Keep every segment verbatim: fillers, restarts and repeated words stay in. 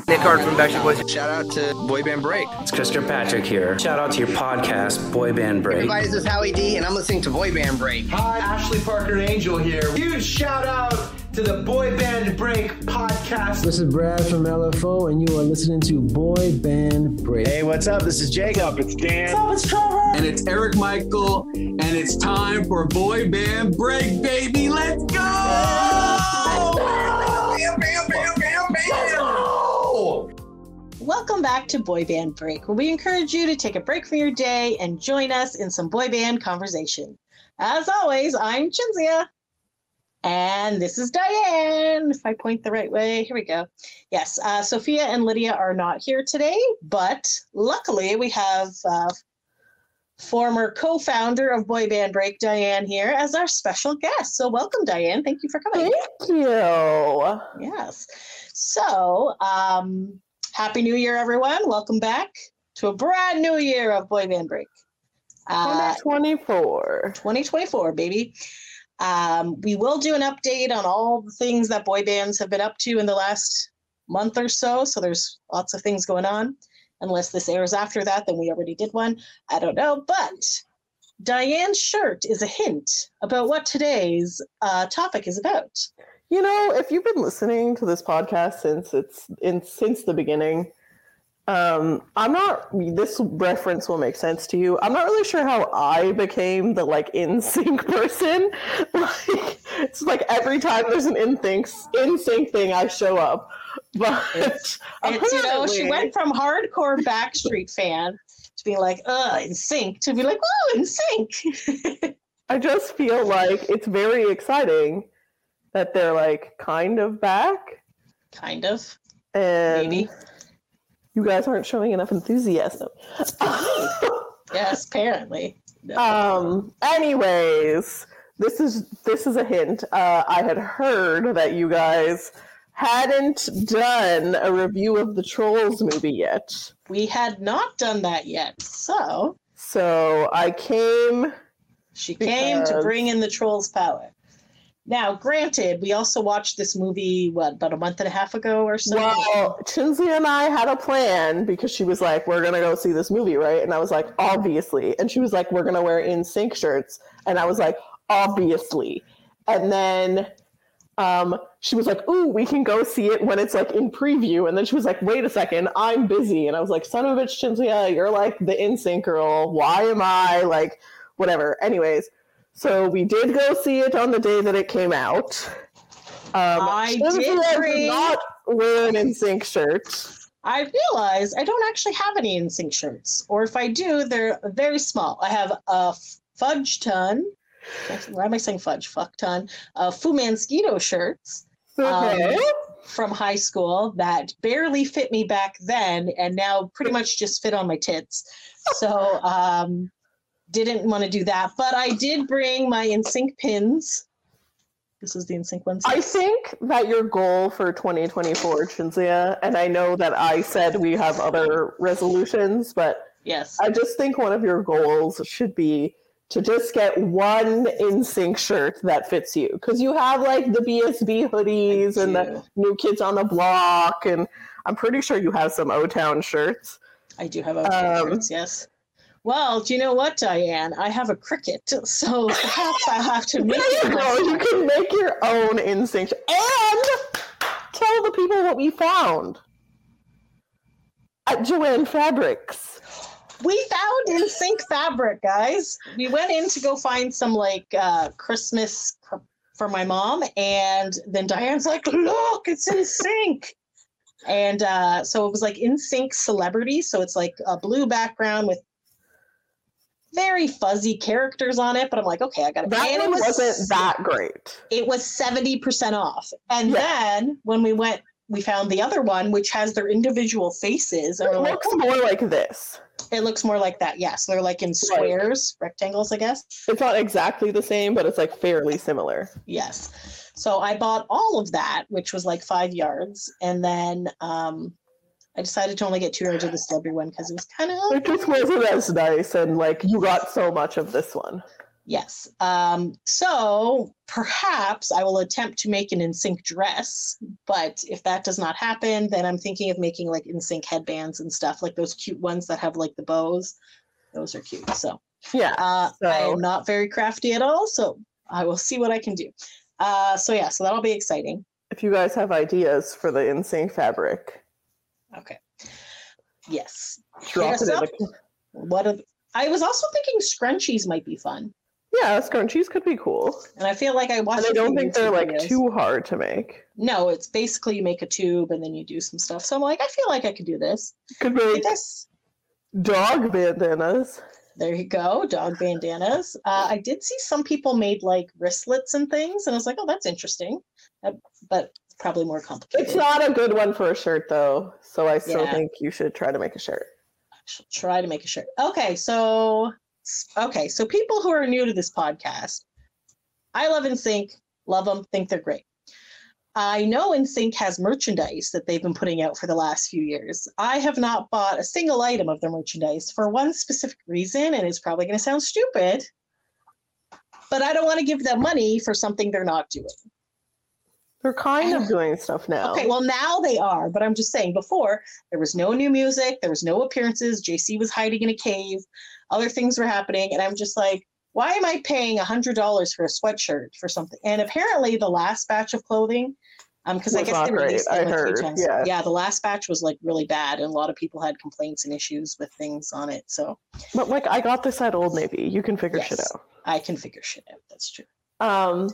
Nick Hart from Backstreet Boys. Shout out to Boy Band Break. It's Chris Kirkpatrick here. Shout out to your podcast, Boy Band Break. Everybody, this is Howie D, and I'm listening to Boy Band Break. Hi, Ashley Parker Angel here. Huge shout out to the Boy Band Break podcast. This is Brad from L F O, and you are listening to Boy Band Break. Hey, what's up? This is Jacob. It's Dan. What's up? It's Trevor. And it's Eric Michael, and it's time for Boy Band Break, baby. Let's go! Bam, bam, bam, bam, bam. Welcome back to Boy Band Break, where we encourage you to take a break from your day and join us in some boy band conversation. As always, I'm Chinzia. And this is Diane, if I point the right way. Here we go. Yes, uh, Sophia and Lydia are not here today, but luckily we have uh, former co-founder of Boy Band Break, Diane, here as our special guest. So welcome, Diane. Thank you for coming. Thank you. Yes. So, um, Happy New Year, everyone. Welcome back to a brand new year of Boy Band Break. Uh, twenty twenty-four. twenty twenty-four, baby. Um, we will do an update on all the things that boy bands have been up to in the last month or so. So there's lots of things going on. Unless this airs after that, then we already did one. I don't know. But Diane's shirt is a hint about what today's uh, topic is about. You know, if you've been listening to this podcast since it's in since the beginning, um, I'm not. This reference will make sense to you. I'm not really sure how I became the like N Sync person. Like it's like every time there's an N Sync N Sync thing, I show up. But it's, it's you know, she went from hardcore Backstreet fan to being like, "Uh, N Sync," to be like, "Oh, N Sync." I just feel like it's very exciting that they're like kind of back. Kind of. And maybe. You guys aren't showing enough enthusiasm. Yes, apparently. No. Um. Anyways, this is this is a hint. Uh, I had heard that you guys hadn't done a review of the Trolls movie yet. We had not done that yet. So. So I came. She came to bring in the Trolls power. Now, granted, we also watched this movie, what, about a month and a half ago or so? Well, Chinzia and I had a plan because she was like, we're going to go see this movie, right? And I was like, obviously. And she was like, we're going to wear N Sync shirts. And I was like, obviously. And then um, she was like, ooh, we can go see it when it's like in preview. And then she was like, wait a second, I'm busy. And I was like, son of a bitch, Chinzia, you're like the N Sync girl. Why am I? Like, whatever. Anyways. So we did go see it on the day that it came out. Um, I did, did not wear an N Sync shirt. I realize I don't actually have any N Sync shirts, or if I do, they're very small. I have a Fudge Ton. Why am I saying fudge? Fuck ton. Uh, Fu Manskito shirts okay. um, from high school that barely fit me back then, and now pretty much just fit on my tits. So. Um, Didn't want to do that, but I did bring my N Sync pins. This is the N Sync one. I think that your goal for twenty twenty-four, Chinzia, and I know that I said we have other resolutions, but yes, I just think one of your goals should be to just get one N Sync shirt that fits you. Because you have like the B S B hoodies and the New Kids on the Block, and I'm pretty sure you have some O-Town shirts. I do have O-Town um, shirts, yes. Well, do you know what, Diane? I have a Cricut, so perhaps I have to make it myself. You can make your own N Sync and tell the people what we found at Joann Fabrics. We found N Sync fabric, guys. We went in to go find some like uh, Christmas for my mom, and then Diane's like, "Look, it's N Sync." And uh, so it was like N Sync Celebrity, so it's like a blue background with very fuzzy characters on it, but I'm like, okay, I got it. That and one it was, wasn't that great. It was seventy percent off. And yeah. then when we went, we found the other one, which has their individual faces. And it looks like, more like this. It looks more like that, yes. They're like in squares, right. rectangles, I guess. It's not exactly the same, but it's like fairly similar. Yes. So I bought all of that, which was like five yards. And then um, I decided to only get two yards of the celebrity one because it was kind of... It just wasn't as nice, and like you got so much of this one. Yes. Um, so perhaps I will attempt to make an N Sync dress, but if that does not happen, then I'm thinking of making like N Sync headbands and stuff, like those cute ones that have like the bows. Those are cute. So Yeah. uh, so- I am not very crafty at all, so I will see what I can do. Uh, so yeah, so that'll be exciting. If you guys have ideas for the N Sync fabric, Okay. Yes. drop Hit it us in up. the... What are the- I was also thinking scrunchies might be fun. Yeah, scrunchies could be cool. And I feel like I watched And I a few don't think they're YouTube like videos. too hard to make. No, it's basically you make a tube and then you do some stuff. So I'm like, I feel like I could do this. Could I make guess dog bandanas. there you go, dog bandanas. Uh, I did see some people made like wristlets and things, and I was like, oh, that's interesting. Uh, but it's probably more complicated. It's not a good one for a shirt though, so I still Yeah. think you should try to make a shirt. I shall try to make a shirt. Okay, so okay, so people who are new to this podcast, I love N Sync, love them, think they're great. I know N Sync has merchandise that they've been putting out for the last few years. I have not bought a single item of their merchandise for one specific reason, and it's probably going to sound stupid, but I don't want to give them money for something they're not doing. They're kind of doing stuff now. Okay, well, now they are, but I'm just saying before, there was no new music, there was no appearances, J C was hiding in a cave, other things were happening, and I'm just like, why am I paying one hundred dollars for a sweatshirt for something? And apparently the last batch of clothing, um, because I Was guess not they great, released I it like three heard, times. yeah. Yeah, the last batch was like really bad, and a lot of people had complaints and issues with things on it, so But like, I got this at Old Navy. You can figure shit yes, out. I can figure shit out, that's true. Um,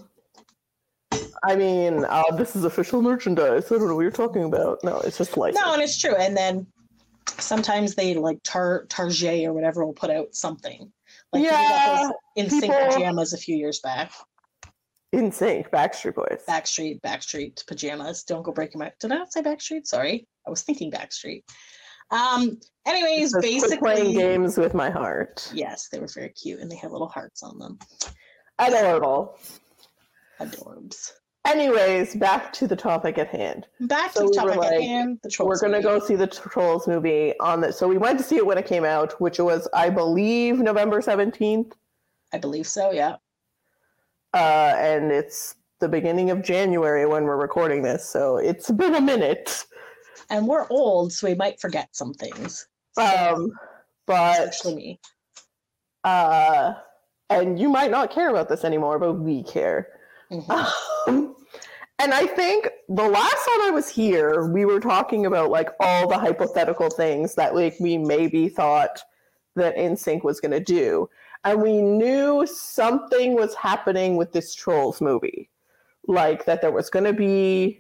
I mean, uh, this is official merchandise. I don't know what you're talking about. No, it's just like No, and it's true, and then sometimes they like Tar Target or whatever will put out something. Like Yeah, in sync people- pajamas a few years back. In Sync, Backstreet Boys. Backstreet, Backstreet pajamas. Don't go breaking my. Did I not say Backstreet? Sorry, I was thinking Backstreet. Um. Anyways, It says, "Quit basically, playing games with my heart." yes, they were very cute, and they had little hearts on them. Adorable. Adorbs. Anyways, back to the topic at hand. Back So to we the topic were at like, hand. The Trolls We're gonna movie. go see the Trolls movie on the. So we went to see it when it came out, which was, I believe, November seventeenth. I believe so. Yeah. Uh, and it's the beginning of January when we're recording this, so it's been a minute. And we're old, so we might forget some things. Um, but Especially me. uh, and you might not care about this anymore, but we care. Mhm. Um, and I think the last time I was here, we were talking about like all the hypothetical things that like we maybe thought that N Sync was going to do, and we knew something was happening with this Trolls movie, like that there was going to be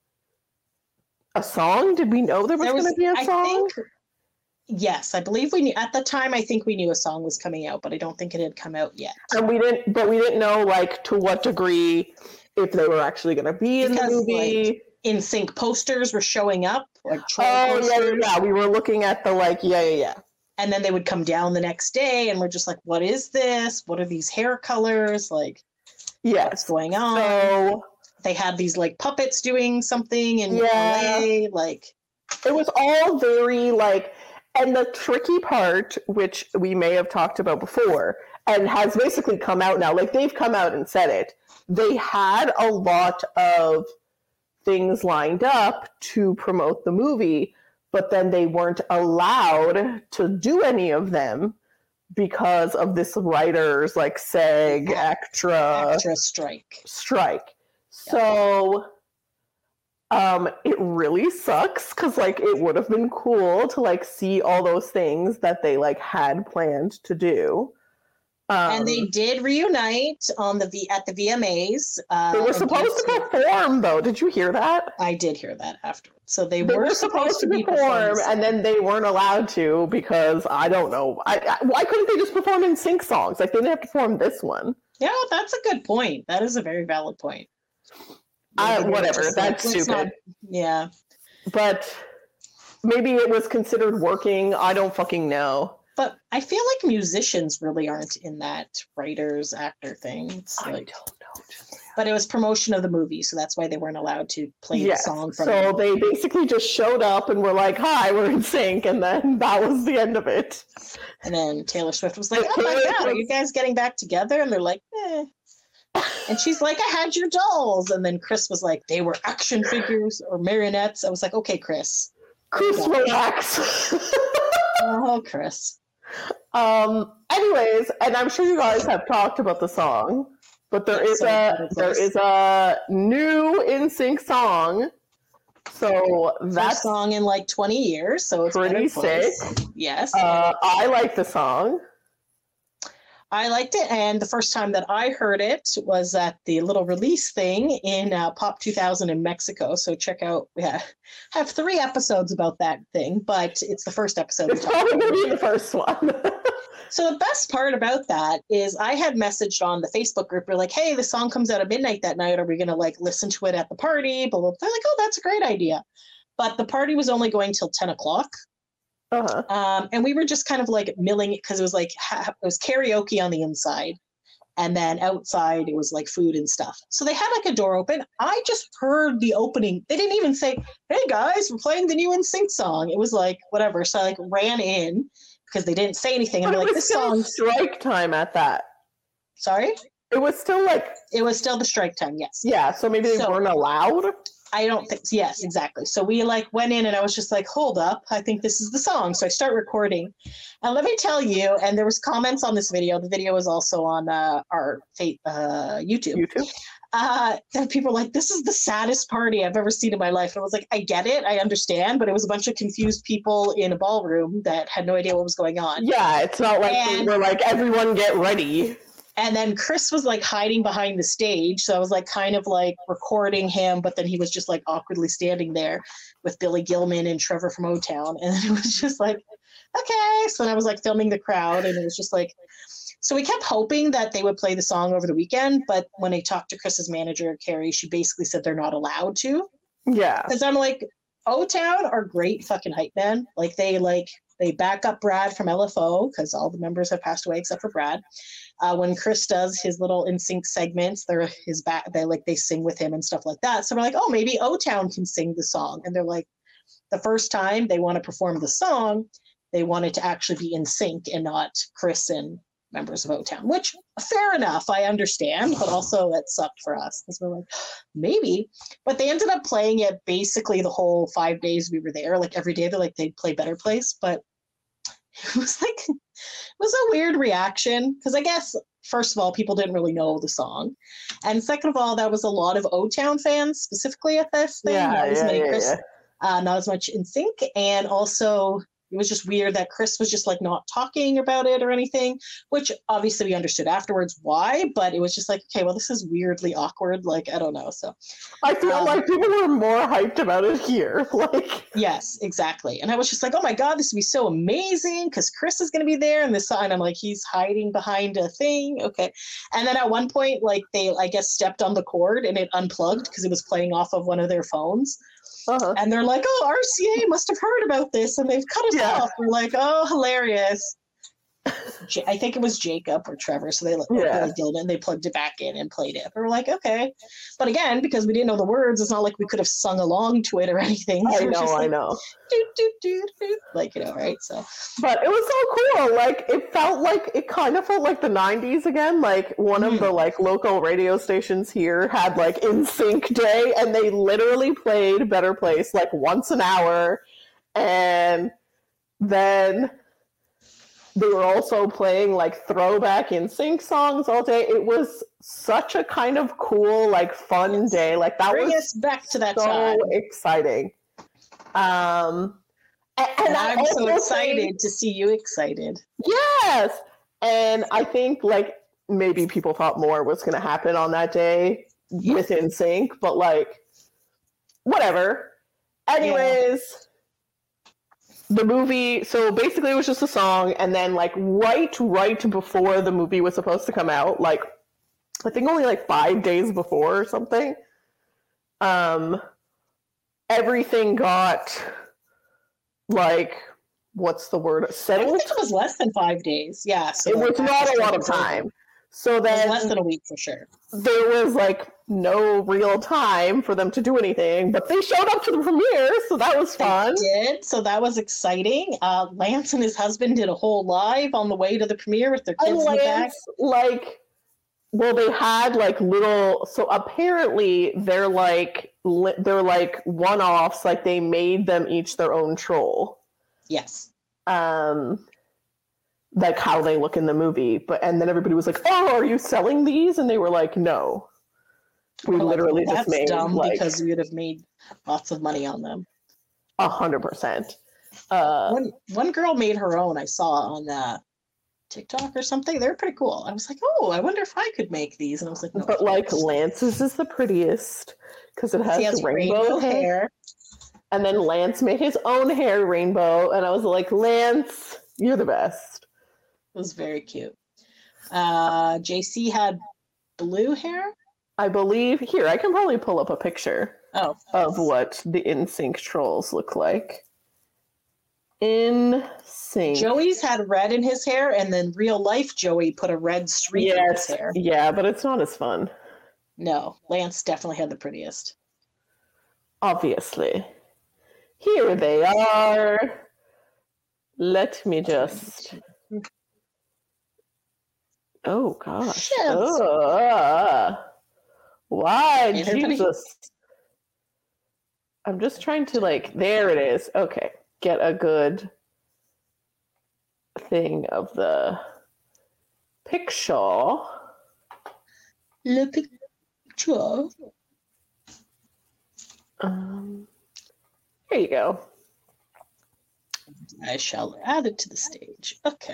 a song. Did we know there was, There was- going to be a I song? think- Yes, I believe we knew at the time. I think we knew a song was coming out, but I don't think it had come out yet. And we didn't, but we didn't know like to what degree, if they were actually going to be in Because, the movie. like, In sync posters were showing up, like troll Oh yeah, yeah, posters, yeah. We were looking at the like, yeah, yeah, yeah. and then they would come down the next day, and we're just like, "What is this? What are these hair colors? Like, what's Yes. going on?" So They had these like puppets doing something in Yeah. L A, like, it was all very like, and the tricky part, which we may have talked about before, and has basically come out now, like they've come out and said it, they had a lot of things lined up to promote the movie, but then they weren't allowed to do any of them because of this writer's like SAG extra extra strike. strike. So um it really sucks because like it would have been cool to like see all those things that they like had planned to do. Um, And they did reunite on the V at the V M As. Uh, they were and supposed to did- perform though. Did you hear that? I did hear that afterwards. So they, They were, were supposed to perform and then they weren't allowed to because I don't know. I, I, why couldn't they just perform in sync songs? Like they didn't have to perform this one. Yeah, that's a good point. That is a very valid point. I, Maybe they were whatever. just like, That's let's stupid. not- yeah. But maybe it was considered working. I don't fucking know. But I feel like musicians really aren't in that writers actor thing. It's I like don't know. But it was promotion of the movie, so that's why they weren't allowed to play Yes. the song from So it. they basically just showed up and were like, "Hi, we're in sync," and then that was the end of it. And then Taylor Swift was like, And "Oh my Taylor god, are Swift- you guys getting back together?" And they're like, "Eh." And she's like, "I had your dolls." And then Chris was like, "They were action figures or marionettes." I was like, "Okay, Chris." Chris, relax. Oh, Chris. um. Anyways, and I'm sure you guys have talked about the song, but there Yes, is so a Better there Place. is a new N Sync song. So First that's song in like twenty years, so it's pretty Better Place. sick. Yes. Uh, I like the song. I liked it, and the first time that I heard it was at the little release thing in uh, Pop two thousand in Mexico. So check out, we have, have three episodes about that thing, but it's the first episode. It's probably going to be the first one. So the best part about that is I had messaged on the Facebook group. We're like, "Hey, the song comes out at midnight that night. Are we going to like listen to it at the party?" Blah, blah, blah. They're like, "Oh, that's a great idea." But the party was only going till ten o'clock. Uh-huh. Um, and we were just kind of like milling it because it was like ha- it was karaoke on the inside, and then outside it was like food and stuff. So they had like a door open. I just heard the opening. They didn't even say, "Hey guys, we're playing the new N Sync song." It was like whatever. So I like ran in because they didn't say anything. And But I'm it like, was "This still song." strike time at that. Sorry, It was still like, it was still the strike time. Yes. yeah, so maybe they So- weren't allowed. I don't think, yes, exactly. So we like went in and I was just like, "Hold up, I think this is the song." So I start recording. And let me tell you, and there was comments on this video. The video is also on uh, our fa- uh, YouTube. YouTube. Uh, and people were like, "This is the saddest party I've ever seen in my life." And I was like, "I get it, I understand," but it was a bunch of confused people in a ballroom that had no idea what was going on. Yeah, it's not like they And- were like, "Everyone get ready." And then Chris was like hiding behind the stage. So I was like kind of like recording him, but then he was just like awkwardly standing there with Billy Gilman and Trevor from O-Town. And then it was just like, okay. So then I was like filming the crowd and it was just like, so we kept hoping that they would play the song over the weekend. But when I talked to Chris's manager, Carrie, she basically said they're not allowed to. Yeah. Because I'm like, O-Town are great fucking hype men. Like they like, they back up Brad from L F O because all the members have passed away except for Brad. Uh, when Chris does his little N Sync segments, they're his back. They like they sing with him and stuff like that. So we're like, oh, maybe O-Town can sing the song. And they're like, the first time they want to perform the song, they want it to actually be in sync and not Chris and members of O-Town. Which fair enough, I understand, but also that sucked for us because we're like, maybe. But they ended up playing it basically the whole five days we were there. Like every day, they're like they'd play Better Place, but it was like. It was a weird reaction because I guess first of all people didn't really know the song, and second of all that was a lot of O-Town fans specifically at this thing, Yeah, not as yeah, many yeah, Chris, yeah. Uh, not as much N Sync, and also it was just weird that Chris was just like not talking about it or anything, which obviously we understood afterwards why, but it was just like, okay, well this is weirdly awkward, like I don't know. So I feel Um, like people were more hyped about it here. Like, yes, exactly. And I was just like, oh my God, this would be so amazing because Chris is going to be there. And this sign, I'm like, he's hiding behind a thing. Okay. And then at one point, like they, I guess, stepped on the cord and it unplugged because it was playing off of one of their phones. uh-huh. And they're like, oh, R C A must have heard about this and they've cut us Yeah. off. We're like, oh, hilarious. Ja- I think it was Jacob or Trevor. So they Yeah. Billy Gilman, they plugged it back in and played it. But we're like, okay. But again, because we didn't know the words, it's not like we could have sung along to it or anything. I We were know, just I like, know. Doot, doot, doot, doot, like, you know, right? So But it was so cool. Like, it felt like, it kind of felt like the nineties again. Like, one of Mm. the, like, local radio stations here had, like, N Sync Day, and they literally played Better Place, like, once an hour. And then they were also playing, like, throwback N Sync songs all day. It was such a kind of cool, like, fun Yes. day. Like, that bring was us back to that so time. exciting. Um, a- and, And I I'm so also excited think- to see you excited. Yes, and I think like maybe people thought more was going to happen on that day with N Sync, but like whatever. Anyways, the movie. So basically, it was just a song, and then like right, right before the movie was supposed to come out, like I think only like five days before or something. Um, everything got like. What's the word? I Settled? think it was less than five days. Yeah. So It like, was not a lot of after- time. So then less than a week for sure. There was like no real time for them to do anything, but they showed up to the premiere, so that was fun. They did, so that was exciting. Uh, Lance and his husband did a whole live on the way to the premiere with their kids And in the back. Lance, like, well, they had like little. So apparently, they're like li- they're like one-offs. Like they made them each their own troll. Yes. Um. Like how they look in the movie, but and then everybody was like, "Oh, are you selling these?" And they were like, "No, we We're like, literally well, just that's made dumb like because we would have made lots of money on them." a hundred percent." Uh, One one girl made her own. I saw on uh, TikTok or something. They were pretty cool. I was like, "Oh, I wonder if I could make these." And I was like, no, but like Lance's is the prettiest because it has, he has rainbow, rainbow hair. hair. And then Lance made his own hair rainbow, and I was like, "Lance, you're the best." It was very cute. Uh, J C had blue hair. I believe here I can probably pull up a picture Oh, of what the N Sync trolls look like. N Sync. Joey's had red in his hair, and then real life Joey put a red streak in his Yes, hair. yeah, but it's not as fun. No, Lance definitely had the prettiest. Obviously. Here they are. Let me just. Oh gosh. Yes. Ugh. Why, Everybody- Jesus? I'm just trying to like. There it is. Okay, get a good thing of the picture. Le picture. Um, here you go. I shall add it to the stage. Okay.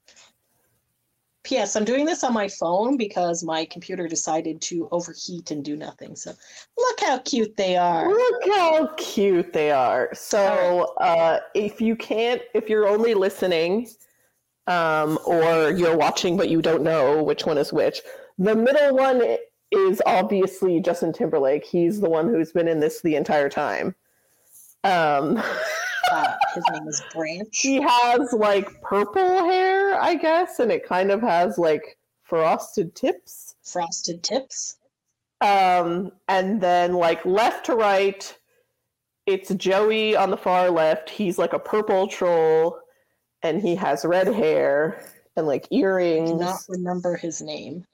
P S. I'm doing this on my phone because my computer decided to overheat and do nothing. So look how cute they are. Look how cute they are. So, uh, if you can't, if you're only listening, um, or you're watching but you don't know which one is which, the middle one is obviously Justin Timberlake. He's the one who's been in this the entire time. Um, Uh, his name is Branch. he has like purple hair, I guess, and it kind of has like frosted tips. Frosted tips. Um, and then like left to right, it's Joey on the far left. He's like a purple troll, and he has red hair and like I earrings. do not remember his name.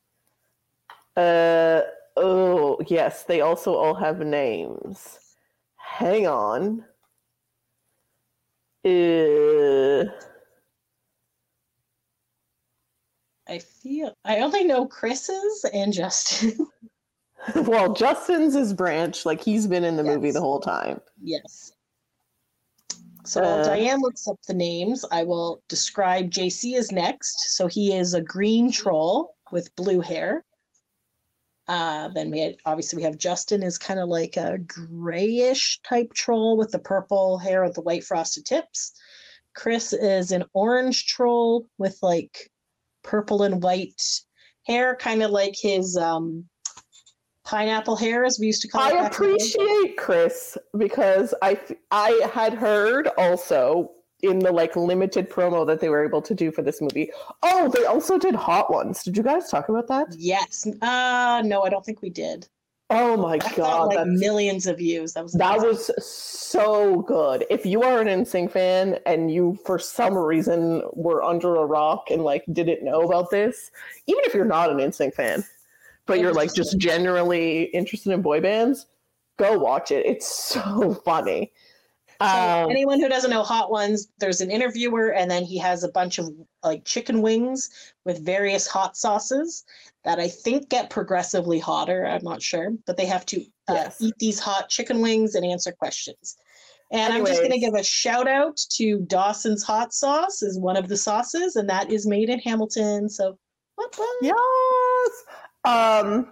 Uh oh, yes, they also all have names. Hang on. Uh, I feel I only know Chris's and Justin. well, Justin's is Branch, like he's been in the movie Yes. the whole time. Yes. So while Uh, Diane looks up the names, I will describe J C as next. So he is a green troll with blue hair. Uh, then we had, obviously we have Justin is kind of like a grayish type troll with the purple hair with the white frosted tips. Chris is an orange troll with like purple and white hair, kind of like his um, pineapple hair, as we used to call it. I back in the day. appreciate Chris because I f- I had heard also in the like limited promo that they were able to do for this movie. Oh, they also did Hot Ones. Did you guys talk about that? Yes. Uh, no, I don't think we did. Oh my I got god, like that's- millions of views. That was that amazing. was so good. If you are an N Sync fan and you for some reason were under a rock and like didn't know about this, even if you're not an N Sync fan, but you're like just generally interested in boy bands, go watch it. It's so funny. So Um, anyone who doesn't know Hot Ones, there's an interviewer, and then he has a bunch of like chicken wings with various hot sauces that I think get progressively hotter. I'm not sure, but they have to uh, Yes. eat these hot chicken wings and answer questions. And I'm just going to Anyways. give a shout out to Dawson's Hot Sauce is one of the sauces, and that is made in Hamilton. So what? what? Yes. Um,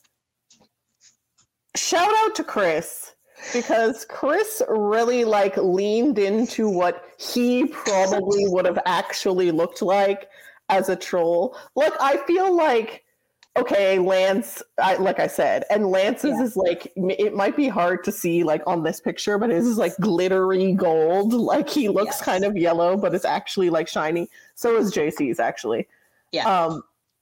shout out to Chris because Chris really like leaned into what he probably would have actually looked like as a troll. Look, I feel like okay, Lance, I, like I said, and Lance's Yeah. is like m- it might be hard to see like on this picture, but his is like glittery gold. Like he looks Yes. kind of yellow, but it's actually like shiny. So is J C's actually. Yeah. Um,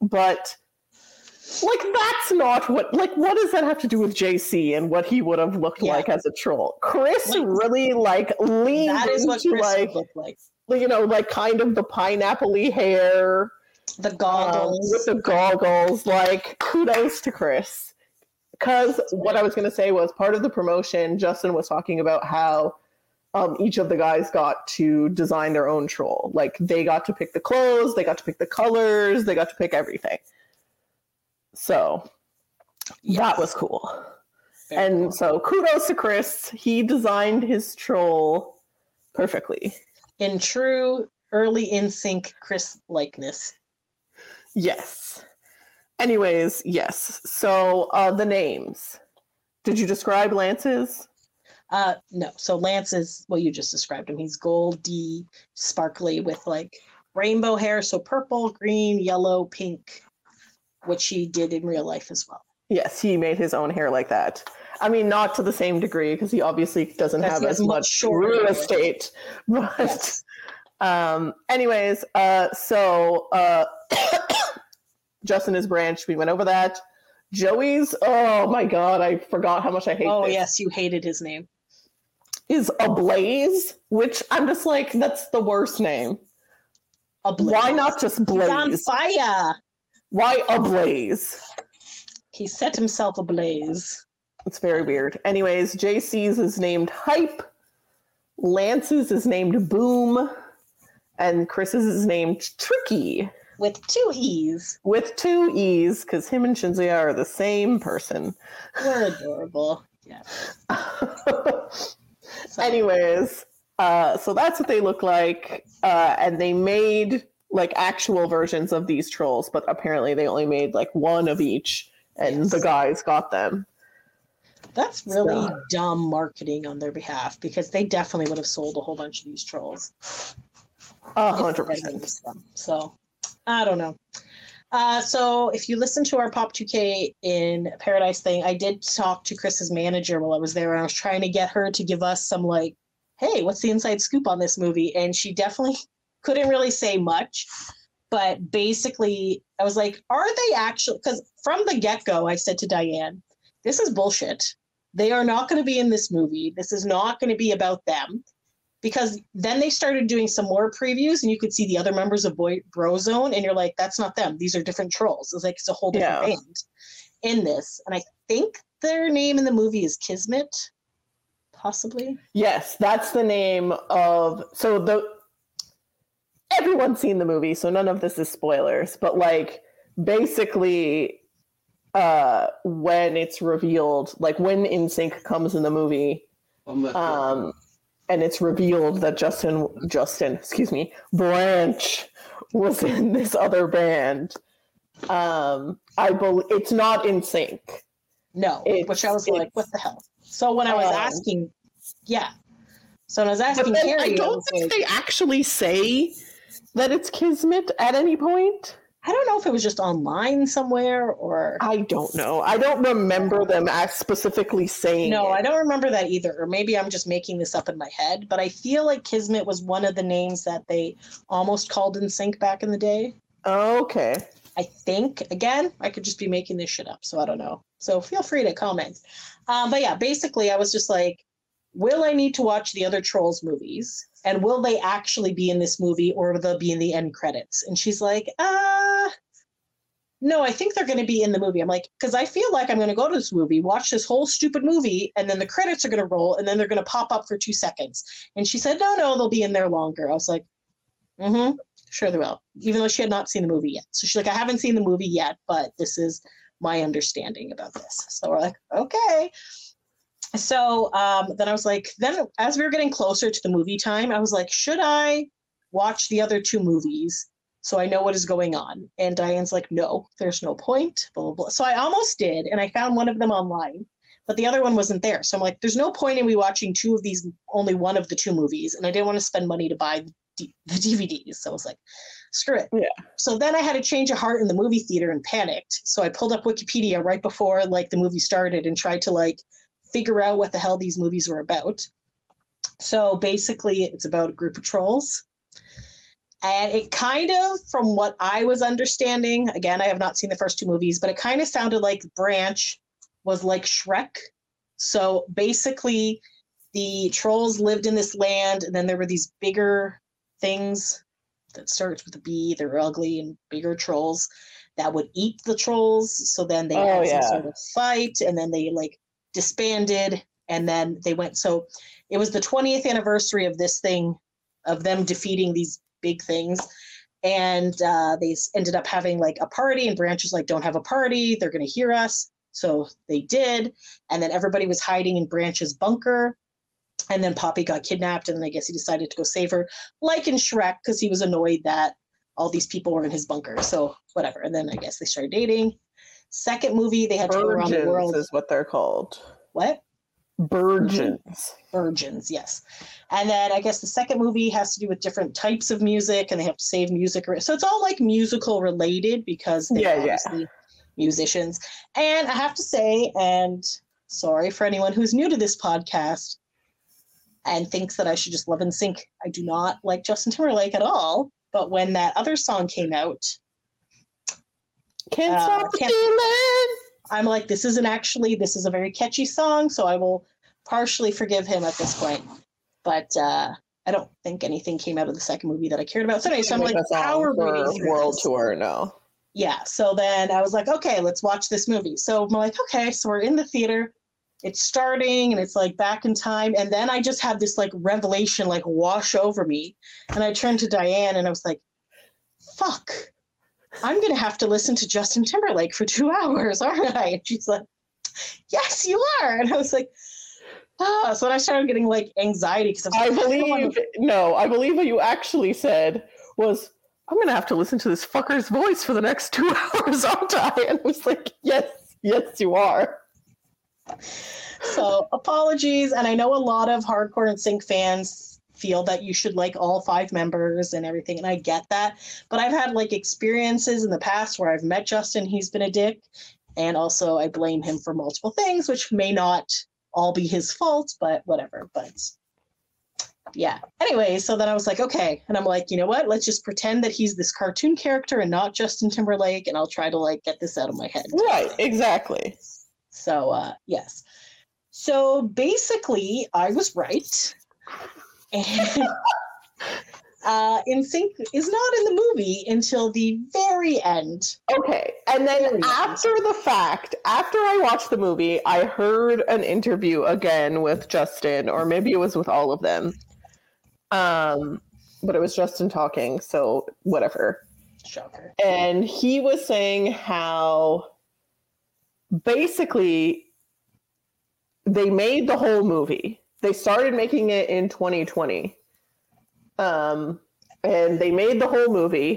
but like that's not what like what does that have to do with J C and what he would have looked Yeah. like as a troll? Chris Like, really like leaned That is what into Chris like would look like. you know like kind of the pineapple-y hair. The Um, goggles. with the goggles, like kudos to Chris. Because what I was going to say was part of the promotion, Justin was talking about how um, each of the guys got to design their own troll. Like they got to pick the clothes, they got to pick the colors, they got to pick everything. So that was cool. Very and cool. so kudos to Chris. He designed his troll perfectly. In true early N Sync Chris likeness. Yes. Anyways, yes. So uh, the names. Did you describe Lance's? Uh, no. So Lance is, well, you just described him. He's goldy, sparkly with like rainbow hair. So purple, green, yellow, pink, which he did in real life as well. Yes, he made his own hair like that. I mean, not to the same degree because he obviously doesn't Yes, have he has as much much shorter real hair. estate. But Yes. um, anyways, uh, so uh, Justin is Branch. We went over that. Joey's. Oh my god, I forgot how much I hate. Oh, this. yes. You hated his name. Is Ablaze, which I'm just like, that's the worst name. Ablaze. Why not just He's on Blaze? fire. Why Ablaze? He set himself ablaze. It's very weird. Anyways, J C's is named Hype. Lance's is named Boom. And Chris's is named Tricky. With two E's. With two E's, because him and Shinzia are the same person. We're adorable. Yeah. So- Anyways, uh, so that's what they look like. Uh, and they made like actual versions of these trolls, but apparently they only made like one of each, and Yes. the guys got them. That's really So- dumb marketing on their behalf because they definitely would have sold a whole bunch of these trolls. A if hundred they percent. released them. So I don't know. Uh, so if you listen to our Pop two K in Paradise thing, I did talk to Chris's manager while I was there, and I was trying to get her to give us some like, hey, what's the inside scoop on this movie? And she definitely couldn't really say much. But basically, I was like, are they actually, because from the get-go, I said to Diane, this is bullshit. They are not going to be in this movie. This is not going to be about them. Because then they started doing some more previews and you could see the other members of Boy Brozone and you're like, that's not them. These are different trolls. It's like it's a whole different Yeah. band in this. And I think their name in the movie is Kismet, possibly. Yes, that's the name of. So the everyone's seen the movie, so none of this is spoilers. But like, basically, uh, when it's revealed, like when N Sync comes in the movie, um, and it's revealed that Justin, Justin, excuse me, Branch was in this other band. Um, I believe it's not N Sync. No, It's- which I was like, what the hell? So when I was Um, asking, yeah. So when I was But asking then Carrie, I I don't was think like, they actually say that it's Kismet at any point. I don't know if it was just online somewhere or. I don't know. I don't remember them as specifically saying No, it. I don't remember that either. Or maybe I'm just making this up in my head. But I feel like Kismet was one of the names that they almost called in sync back in the day. Okay. I think. Again, I could just be making this shit up. So I don't know. So feel free to comment. Um, but yeah, basically, I was just like, will I need to watch the other Trolls movies? And will they actually be in this movie or will they be in the end credits? And she's like, uh, no, I think they're going to be in the movie. I'm like, because I feel like I'm going to go to this movie, watch this whole stupid movie, and then the credits are going to roll, and then they're going to pop up for two seconds. And she said, no, no, they'll be in there longer. I was like, mm-hmm, sure they will, even though she had not seen the movie yet. So she's like, I haven't seen the movie yet, but this is my understanding about this. So we're like, okay. So um, then I was like, then as we were getting closer to the movie time, I was like, should I watch the other two movies so I know what is going on? And Diane's like, no, there's no point, blah, blah, blah. So I almost did, and I found one of them online, but the other one wasn't there. So I'm like, there's no point in me watching two of these, only one of the two movies, and I didn't want to spend money to buy the, D- the D V Ds. So I was like, screw it. Yeah. So then I had a change of heart in the movie theater and panicked. So I pulled up Wikipedia right before like the movie started and tried to like figure out what the hell these movies were about. So basically it's about a group of trolls. And it kind of, from what I was understanding, again, I have not seen the first two movies, but it kind of sounded like Branch was like Shrek. So basically, the trolls lived in this land, and then there were these bigger things that starts with a B. They're ugly and bigger trolls that would eat the trolls. So then they Oh, had some yeah. sort of fight, and then they like disbanded, and then they went. So it was the twentieth anniversary of this thing, of them defeating these big things. And uh, they s- ended up having like a party, and Branch was like, don't have a party. They're going to hear us. So they did. And then everybody was hiding in Branch's bunker. And then Poppy got kidnapped, and then I guess he decided to go save her, like in Shrek, because he was annoyed that all these people were in his bunker. So whatever. And then I guess they started dating. Second movie, they had to go around the world. Virgins is what they're called. What? Virgins. Virgins, yes. And then I guess the second movie has to do with different types of music, and they have to save music. So it's all like musical related because they're Yeah, yeah. obviously musicians. And I have to say, and sorry for anyone who's new to this podcast and thinks that I should just love and sync, I do not like Justin Timberlake at all. But when that other song came out, Can't Uh, stop the can't- feeling. I'm like, this isn't actually, this is a very catchy song, so I will partially forgive him at this point. But uh, I don't think anything came out of the second movie that I cared about. So anyway, so I'm like, That's all power for reading through world this. tour. No. Yeah, so then I was like, okay, let's watch this movie. So I'm like, okay, so we're in the theater. It's starting, and it's like back in time. And then I just had this like revelation like wash over me. And I turned to Diane, and I was like, fuck, I'm going to have to listen to Justin Timberlake for two hours, aren't I? And she's like, yes, you are. And I was like, ah. So then I started getting like anxiety because I was I like, don't wanna- believe, no, I believe what you actually said was, I'm going to have to listen to this fucker's voice for the next two hours, aren't I? And I was like, yes, yes, you are. So apologies. And I know a lot of Hardcore and Sync fans feel that you should like all five members and everything. And I get that. But I've had like experiences in the past where I've met Justin. He's been a dick. And also I blame him for multiple things, which may not all be his fault, but whatever. But yeah. Anyway, so then I was like, okay. And I'm like, you know what? Let's just pretend that he's this cartoon character and not Justin Timberlake. And I'll try to like get this out of my head. Right, exactly. So, uh, yes. So basically, I was right. And uh, N Sync is not in the movie until the very end. Okay, and then Very after the fact, after I watched the movie, I heard an interview again with Justin, or maybe it was with all of them. Um, but it was Justin talking, so whatever. Shocker. And he was saying how basically they made the whole movie. They started making it in twenty twenty. Um, and they made the whole movie.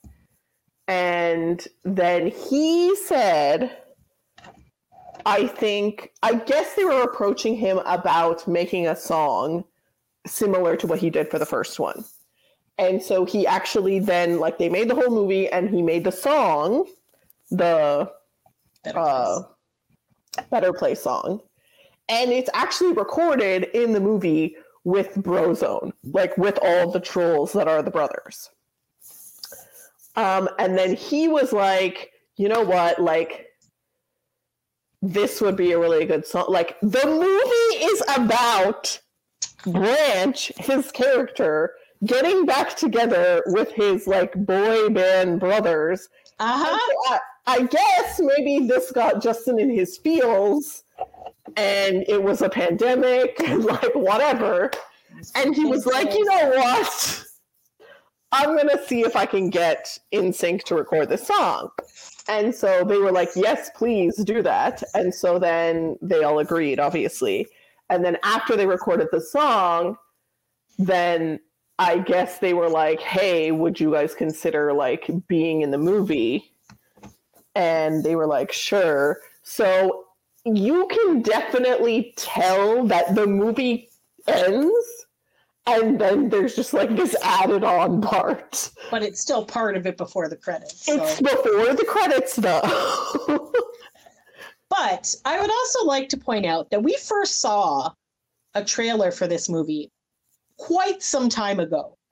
And then he said, I think, I guess they were approaching him about making a song similar to what he did for the first one. And so he actually then, like, they made the whole movie and he made the song, the Better uh, place. Better Place song. And it's actually recorded in the movie with Brozone, like with all the trolls that are the brothers. Um, and then he was like, you know what, like, this would be a really good song. Like, the movie is about Branch, his character, getting back together with his, like, boy band brothers. Uh-huh. I, I guess maybe this got Justin in his feels, and it was a pandemic, and like whatever. And he was like, you know what? I'm gonna see if I can get N Sync to record this song. And so they were like, yes, please do that. And so then they all agreed, obviously. And then after they recorded the song, then I guess they were like, hey, would you guys consider like being in the movie? And they were like, sure. So you can definitely tell that the movie ends and then there's just like this added on part. But it's still part of it before the credits. So. It's before the credits though. But I would also like to point out that we first saw a trailer for this movie quite some time ago.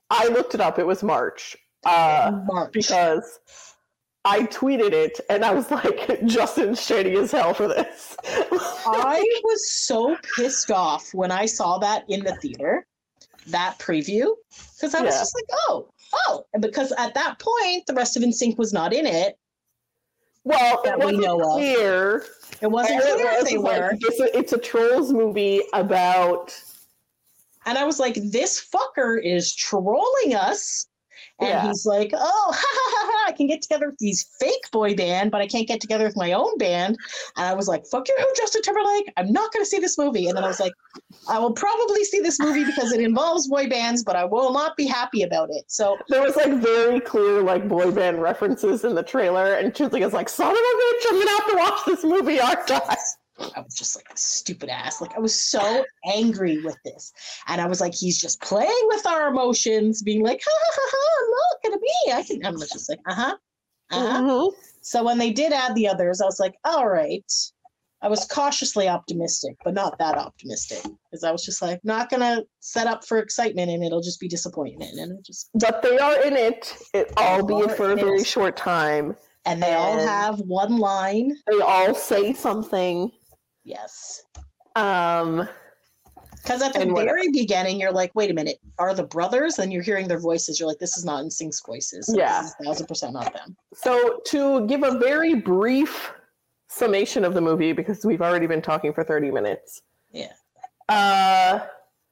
I looked it up. It was March. Uh, March. Because I tweeted it, and I was like, Justin's shady as hell for this. I was so pissed off when I saw that in the theater, that preview, because I was Yeah. just like, oh, oh. And because at that point, the rest of N Sync was not in it. Well, That it we wasn't know of. clear. It wasn't And it clear if was they like, were. It's a, it's a Trolls movie about... And I was like, this fucker is trolling us. And Yeah. he's like, oh, ha, ha, ha, ha, I can get together with these fake boy band, but I can't get together with my own band. And I was like, fuck you, Justin Timberlake. I'm not going to see this movie. And then I was like, I will probably see this movie because it involves boy bands, but I will not be happy about it. So There was like very clear like boy band references in the trailer, and Chintley is like, son of a bitch, I'm gonna have to watch this movie, aren't I? I was just like, stupid ass. Like, I was so angry with this. And I was like, he's just playing with our emotions, being like, ha ha ha ha, look at me. I can, I'm just like, uh huh. Uh huh. Mhm. So when they did add the others, I was like, all right. I was cautiously optimistic, but not that optimistic. Because I was just like, not going to set up for excitement and it'll just be disappointment. And it just, But they are in it, it albeit are for a in very it. short time. and they all And- have one line. They all say something. Yes. Um, Because at the And what- very beginning, you're like, wait a minute, are the brothers? And you're hearing their voices. You're like, this is not N Sync's voices. So Yeah. This is a thousand percent not them. so to give a very brief summation of the movie, because we've already been talking for thirty minutes. Yeah. Uh,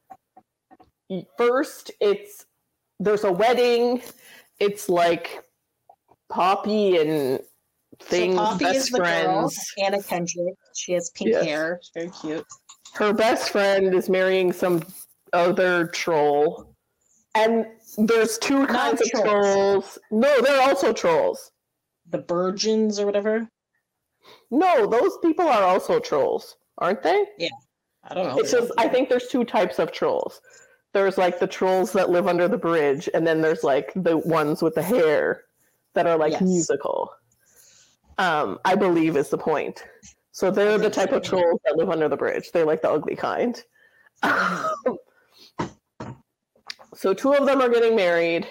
first, it's there's a wedding. It's like Poppy and Thing's so Poppy best is the friends. girl, Anna Kendrick. She has pink Yes. hair. It's very cute. Her best friend is marrying some other troll. And there's two Not kinds of trolls. trolls. No, they're also trolls. The Virgins or whatever. No, those people are also trolls, aren't they? I don't know. It's just I think there's two types of trolls. There's like the trolls that live under the bridge, and then there's like the ones with the hair that are like Yes. musical. Um, I believe is the point. So they're the think type so, of yeah. trolls that live under the bridge. They're like the ugly kind. So two of them are getting married,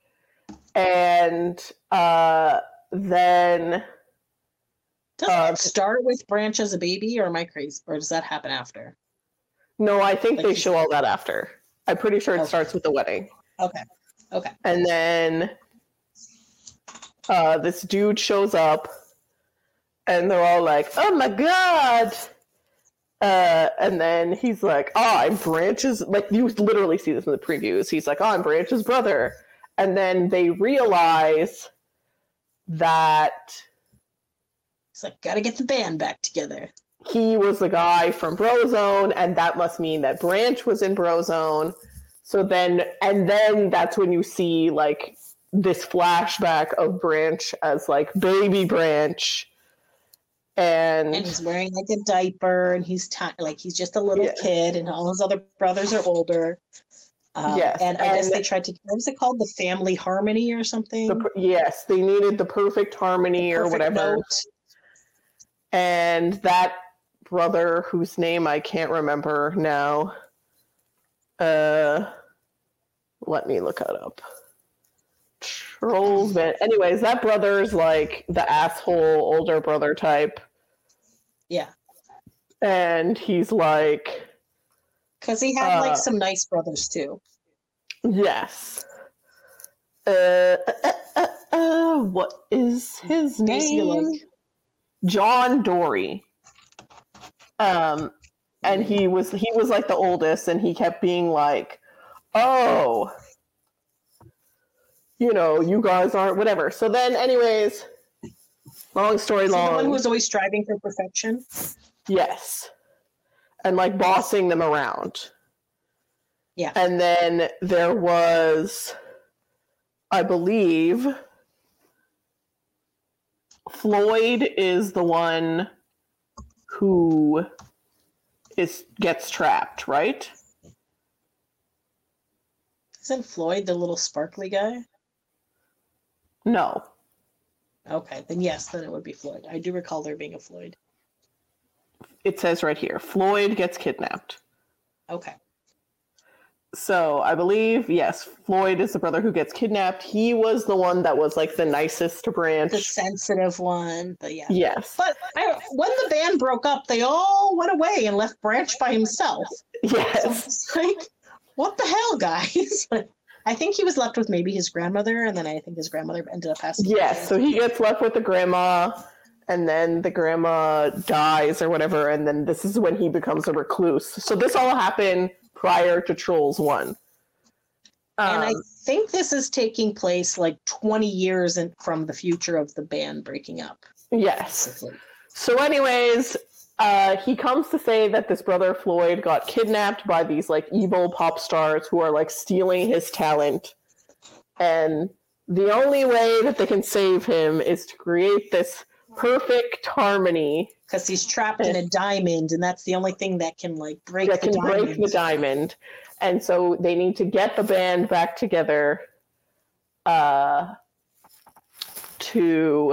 and uh, then Doesn't uh, it start with Branch as a baby, or am I crazy? Or does that happen after? no, I think Like they he's- show all that after. I'm pretty sure it Okay. starts with the wedding. Okay. Okay. And then uh, this dude shows up, and they're all like, "Oh my god!" Uh, and then he's like, "Oh, I'm Branch's." Like you literally see this in the previews. He's like, "Oh, I'm Branch's brother," and then they realize that It's like, gotta get the band back together. he was the guy from Brozone, and that must mean that Branch was in Brozone. So then, and then that's when you see like this flashback of Branch as like baby Branch, and, And he's wearing like a diaper, and he's ti like he's just a little Yeah. kid, and all his other brothers are older. Um, Yes, and I guess and- they tried to, what was it called? The family harmony or something? the, per- yes, they needed the perfect harmony or Perfect whatever, note. and that brother whose name I can't remember now. Uh, let me look it up. Trolls, man. Anyways, that brother's like the asshole older brother type, Yeah. and he's like, Because he had Uh, like some nice brothers too. yes. Uh, uh, uh, uh, what is his Basically, name? like- John Dory. Um, and he was he was like the oldest, and he kept being like, "Oh, you know, you guys aren't whatever." So then, anyways, long story Is he the one long, who was always striving for perfection? yes, and like bossing them around. Yeah. And then there was, I believe, Floyd is the one who is gets trapped, right? Isn't Floyd the little sparkly guy? No. Okay, then yes, then it would be Floyd. I do recall there being a Floyd. It says right here, Floyd gets kidnapped. Okay. So I believe, yes, Floyd is the brother who gets kidnapped. He was the one that was like the nicest to Branch. The sensitive one. But yeah. Yes. But I, when the band broke up, they all went away and left Branch by himself. Yes. So it's like, what the hell, guys? I think he was left with maybe his grandmother, and then I think his grandmother ended up passing away. Yes, so he gets left with the grandma, and then the grandma dies or whatever, and then this is when he becomes a recluse. So this all happened prior to Trolls one. Um, And I think this is taking place like twenty years in, from the future of the band breaking up. Yes. So anyways, uh, he comes to say that this brother Floyd got kidnapped by these like evil pop stars who are like stealing his talent. And the only way that they can save him is to create this perfect harmony. Because he's trapped in a diamond, and that's the only thing that can like break that the can diamond. break the diamond. And so they need to get the band back together uh, to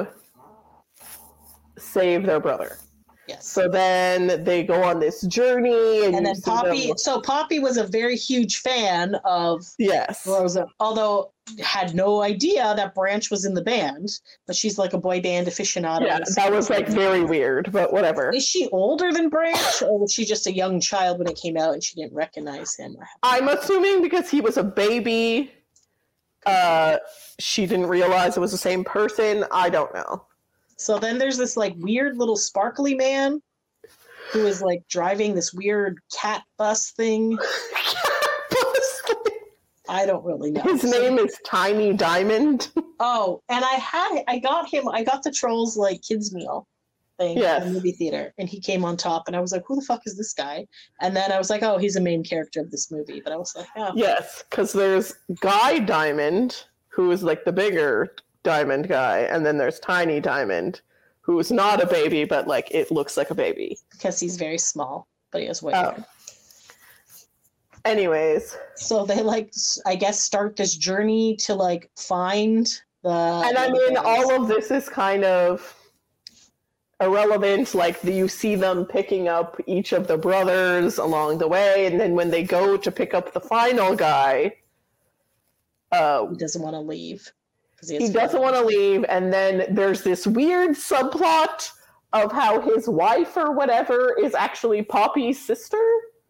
save their brother. Yes. So then they go on this journey, and, And you then see Poppy, them- so Poppy was a very huge fan of yes, Rosa, although had no idea that Branch was in the band, but she's like a boy band aficionado. yeah, that was like very weird, but whatever. Is she older than Branch, or was she just a young child when it came out and she didn't recognize him? I'm assuming because he was a baby, uh, she didn't realize it was the same person. I don't know. So then there's this like weird little sparkly man who is like driving this weird cat bus thing. I don't really know. His name is Tiny Diamond. Oh, and I had I got him. I got the Trolls like kids meal thing Yes. in the movie theater, and he came on top, and I was like, "Who the fuck is this guy?" And then I was like, "Oh, he's a main character of this movie." But I was like, "Oh, Yes, because there's Guy Diamond, who is like the bigger diamond guy, and then there's Tiny Diamond, who's not a baby, but like it looks like a baby. because he's very small, but he has white Oh. hair." Anyways, So they like, s- I guess, start this journey to like find the. and I mean, all of this is kind of irrelevant. Like you see them picking up each of the brothers along the way, and then when they go to pick up the final guy, uh, He doesn't want to leave. 'Cause he has doesn't want to leave, and then there's this weird subplot of how his wife or whatever is actually Poppy's sister.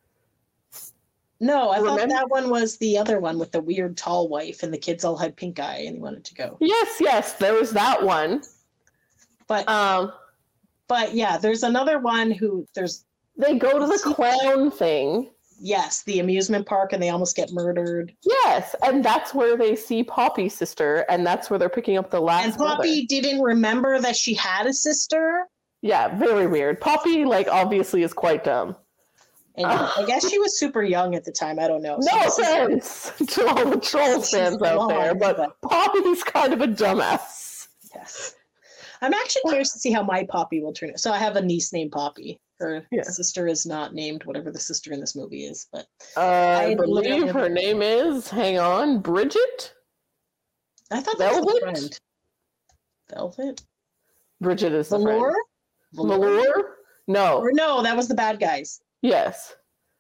No, I Remember? thought that one was the other one with the weird tall wife, and the kids all had pink eye, and he wanted to go. Yes, yes, there was that one. But Um, but yeah, there's another one who there's they go to the clown thing. yes, the amusement park, and they almost get murdered. Yes, and that's where they see Poppy's sister, and that's where they're picking up the last And brother. Poppy didn't remember that she had a sister. Yeah, very weird. Poppy, like, obviously is quite dumb. And I guess she was super young at the time. I don't know. So No this is- offense to all the troll She's fans out there, blonde, but but- Poppy's kind of a dumbass. Yes. I'm actually curious to see how my Poppy will turn out. So I have a niece named Poppy. Her Yeah. sister is not named whatever the sister in this movie is, but Uh, I I believe literally- her name is, hang on, Bridget? I thought that was the Velvet? friend. Velvet? Bridget is the Velour? friend. Velour? No. Or no, that was the bad guys. Yes.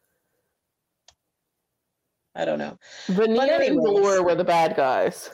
I don't know. Veneer and anyways. Velour were the bad guys.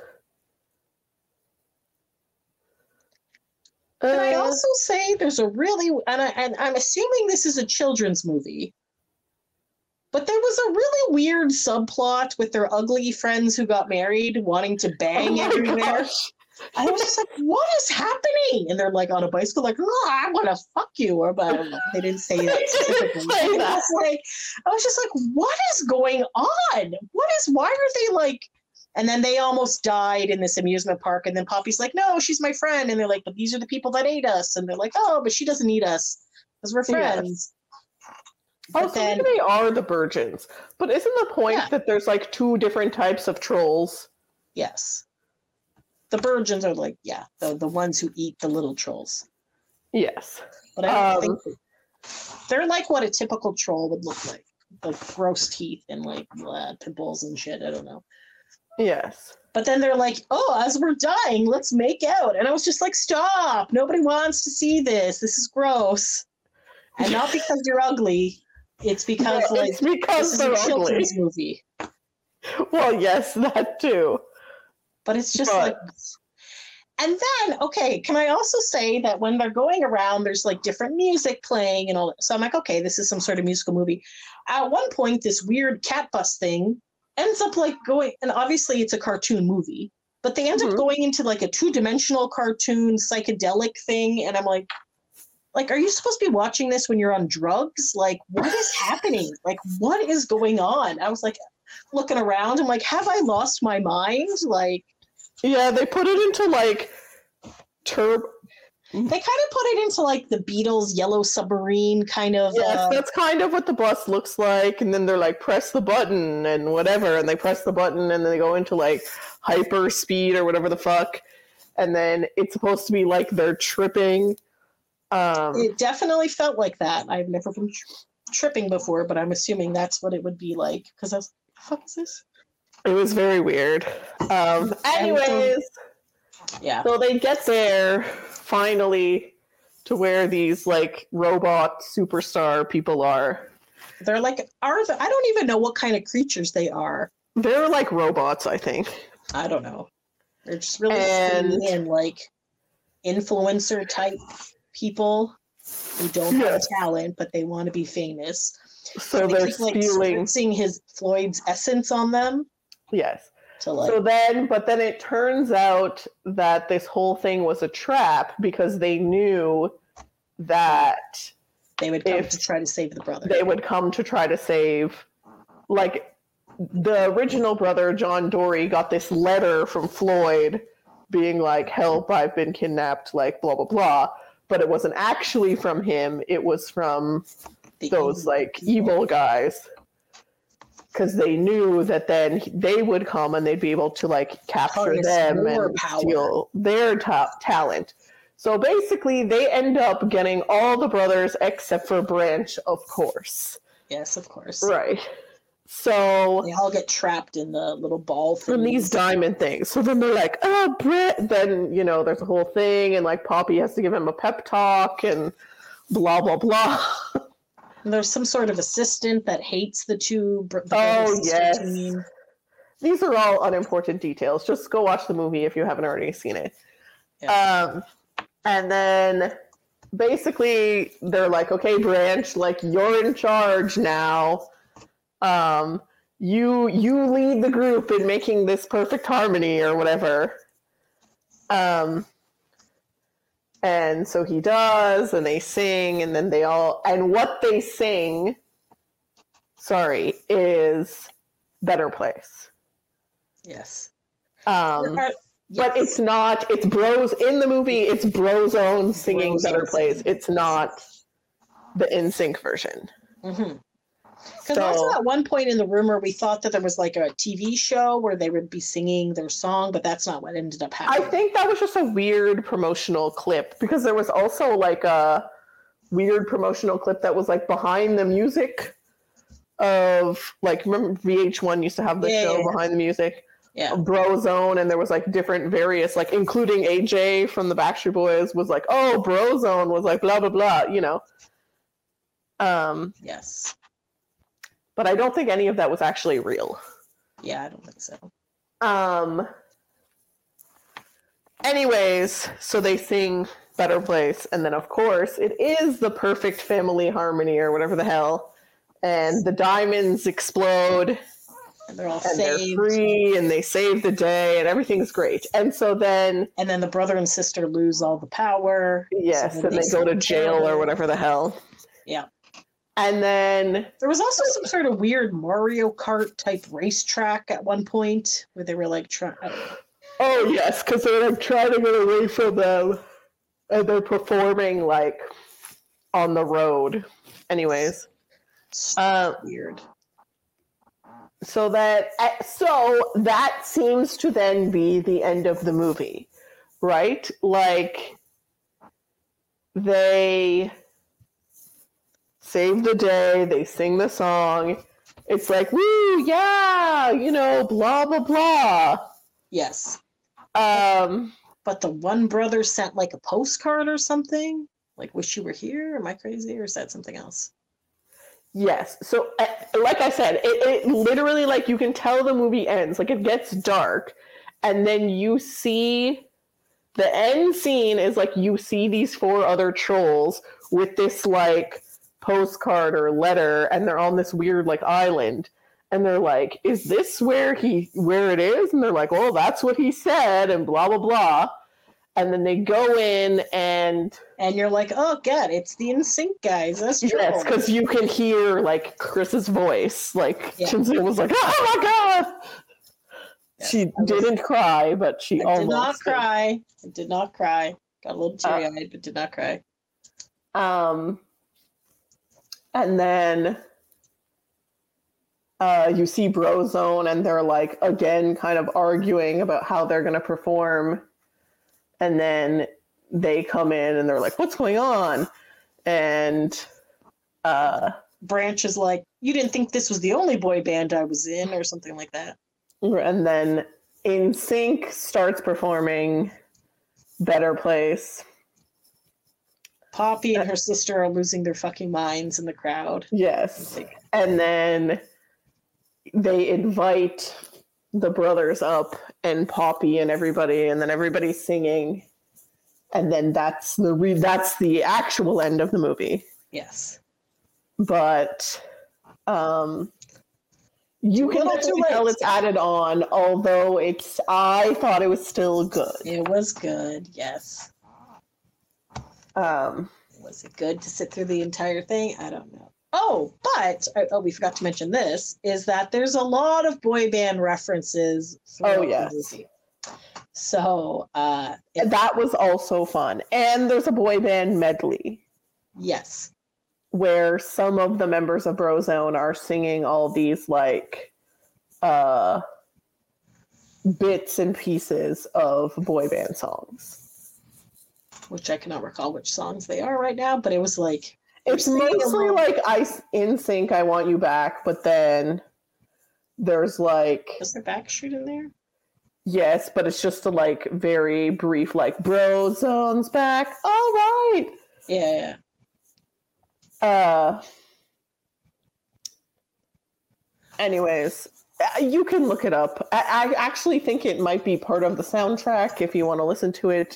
Can I Uh, also say there's a really and I and I'm assuming this is a children's movie. But there was a really weird subplot with their ugly friends who got married wanting to bang oh my everywhere. gosh. I was just like, what is happening? And they're like on a bicycle, like, oh, I want to fuck you. Or but I don't know. They didn't say that They didn't specifically. say I that. was like, I was just like, what is going on? What is why are they like and then they almost died in this amusement park. And then Poppy's like, no, she's my friend. And they're like, but these are the people that ate us. And they're like, oh, but she doesn't eat us because we're Yes. friends. Oh, But so then- maybe they are the virgins. But isn't the point Yeah. that there's like two different types of trolls? Yes. The virgins are like, yeah, the, the ones who eat the little trolls. Yes. But I don't Um, think they're like what a typical troll would look like. Like gross teeth and like uh, pimples and shit. I don't know. Yes. But then they're like, oh, as we're dying, let's make out. And I was just like, stop. Nobody wants to see this. This is gross. And not because you're ugly. It's because No, like it's because this is they're a ugly. children's movie. Well, yes, that too. But it's just But- like, and then, okay, can I also say that when they're going around, there's like different music playing and all that. So I'm like, okay, this is some sort of musical movie. At one point, this weird cat bus thing ends up like going, and obviously it's a cartoon movie, but they end Mhm. up going into like a two-dimensional cartoon psychedelic thing. And I'm like, like, are you supposed to be watching this when you're on drugs? Like, what is happening? Like, what is going on? I was like, looking around. I'm like, have I lost my mind? Like, Yeah, they put it into like turb. they kind of put it into like the Beatles' Yellow Submarine kind of. Yes, uh, that's kind of what the bus looks like, and then they're like, press the button and whatever, and they press the button, and then they go into like hyper speed or whatever the fuck, and then it's supposed to be like they're tripping. Um, it definitely felt like that. I've never been tri- tripping before, but I'm assuming that's what it would be like. Because I was, the fuck is this? it was very weird. Um, anyways, Yeah. so they get there finally to where these like robot superstar people are. They're like, are the, I don't even know what kind of creatures they are. They're like robots, I think. I don't know. They're just really And- skinny and like influencer type people who don't have Yes. talent, but they want to be famous. So They they're keep, like, spewing. spritzing his Floyd's essence on them Yes. to like. So then, but then it turns out that this whole thing was a trap because they knew that they would come if to try to save the brother. they would come to try to save, like, the original brother, John Dory, got this letter from Floyd being like, help, I've been kidnapped, like, blah, blah, blah. But it wasn't actually from him. It was from The those, evil like, people. evil guys. Because they knew that then they would come and they'd be able to, like, capture Harness them more and power. steal their ta- talent. So basically, they end up getting all the brothers except for Branch, of course. Yes, of course. Right. So, They all get trapped in the little ball thing. from these diamond things. So then they're like, oh, Brett. Then, you know, there's a whole thing, and, like, Poppy has to give him a pep talk and blah, blah, blah. There's some sort of assistant that hates the two. br- The Oh, brother-sister yes. team. These are all unimportant details. Just go watch the movie if you haven't already seen it. Yeah. Um, and then basically they're like, okay, Branch, like, you're in charge now. Um, you you lead the group in making this perfect harmony or whatever. Um, and so he does, and they sing, and then they all, and what they sing, sorry, is Better Place. Yes. Um, Are- But yes. it's not, it's Bros, in the movie, it's Brozone singing Brozone Better Place. singing. It's not the N Sync version. Mm-hmm. Because So- also at one point in the rumor, we thought that there was like a T V show where they would be singing their song, but that's not what ended up I happening. think that was just a weird promotional clip because there was also like a weird promotional clip that was like behind the music of, like, remember V H one used to have the Yeah, show yeah, yeah. behind the music? Yeah. Brozone, and there was like different various, like, including A J from the Backstreet Boys was like, oh, Brozone was like blah blah blah, you know. Um, Yes. but I don't think any of that was actually real. Yeah, I don't think so. Um. Anyways, so they sing Better Place, and then of course it is the perfect family harmony or whatever the hell, and the diamonds explode. And they're all And they're saved. free, and they save the day, and everything's great. And so then, And then the brother and sister lose all the power. yes, So then and they go to sing jail or together. whatever the hell. Yeah. And then, There was also some sort of weird Mario Kart type racetrack at one point where they were like trying. oh yes, because they're like trying to get away from them, and they're performing like on the road. Anyways, uh, Weird. so that so that seems to then be the end of the movie, right? Like they save the day, they sing the song. It's like, woo, yeah, you know, blah blah blah. Yes. Um, But the one brother sent like a postcard or something. Like, wish you were here. Am I crazy? Or is that something else? Yes. So, uh, like I said, it, it literally, like, you can tell the movie ends. Like, it gets dark, and then you see the end scene is like you see these four other trolls with this like postcard or letter, and they're on this weird like island, and they're like, "Is this where he where it is?" And they're like, "Oh, that's what he said," and blah blah blah. And then they go in and and you're like, oh god, it's the N Sync guys. That's true. Yes, because you can hear like Chris's voice. Like yeah. Chinzia was like, oh my god. Yeah, she was, didn't cry, but she I almost did not did. cry. I did not cry. Got a little teary eyed, uh, but did not cry. Um, and then uh, you see Brozone, and they're like again, kind of arguing about how they're going to perform. And then they come in and they're like, what's going on? And uh, Branch is like, you didn't think this was the only boy band I was in, or something like that. And then N Sync starts performing Better Place. Poppy and her sister are losing their fucking minds in the crowd. Yes. And then they invite the brothers up and Poppy and everybody, and then everybody's singing, and then that's the re- that's the actual end of the movie. Yes, but um, you can definitely tell it's added on. Although it's, I thought it was still good. It was good. Yes. Um, was it good to sit through the entire thing? I don't know. Oh, but oh, we forgot to mention this, is that there's a lot of boy band references. Oh, yes. The movie. So uh, it, that was also fun. And there's a boy band medley. Yes. Where some of the members of Brozone are singing all these like uh, bits and pieces of boy band songs. Which I cannot recall which songs they are right now, but it was like, it's mostly like I N Sync, I Want You Back, but then there's like, is there Backstreet in there? Yes, but it's just a like very brief like Brozone's back. All right. Yeah, yeah. Uh. Anyways, you can look it up. I, I actually think it might be part of the soundtrack if you want to listen to it.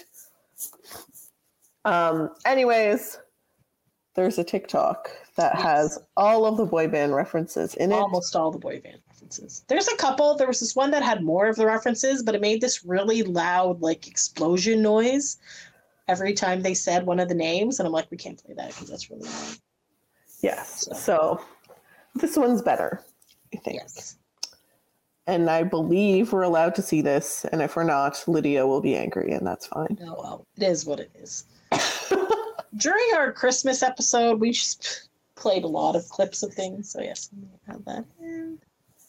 Um. Anyways. There's a TikTok that yes. has all of the boy band references in it. Almost all the boy band references. There's a couple. There was this one that had more of the references, but it made this really loud, like, explosion noise every time they said one of the names. And I'm like, we can't play that because that's really loud. Yes. So. so this one's better, I think. Yes. And I believe we're allowed to see this. And if we're not, Lydia will be angry, and that's fine. Oh, well, it is what it is. During our Christmas episode, we just played a lot of clips of things. So, yes, we have that. And...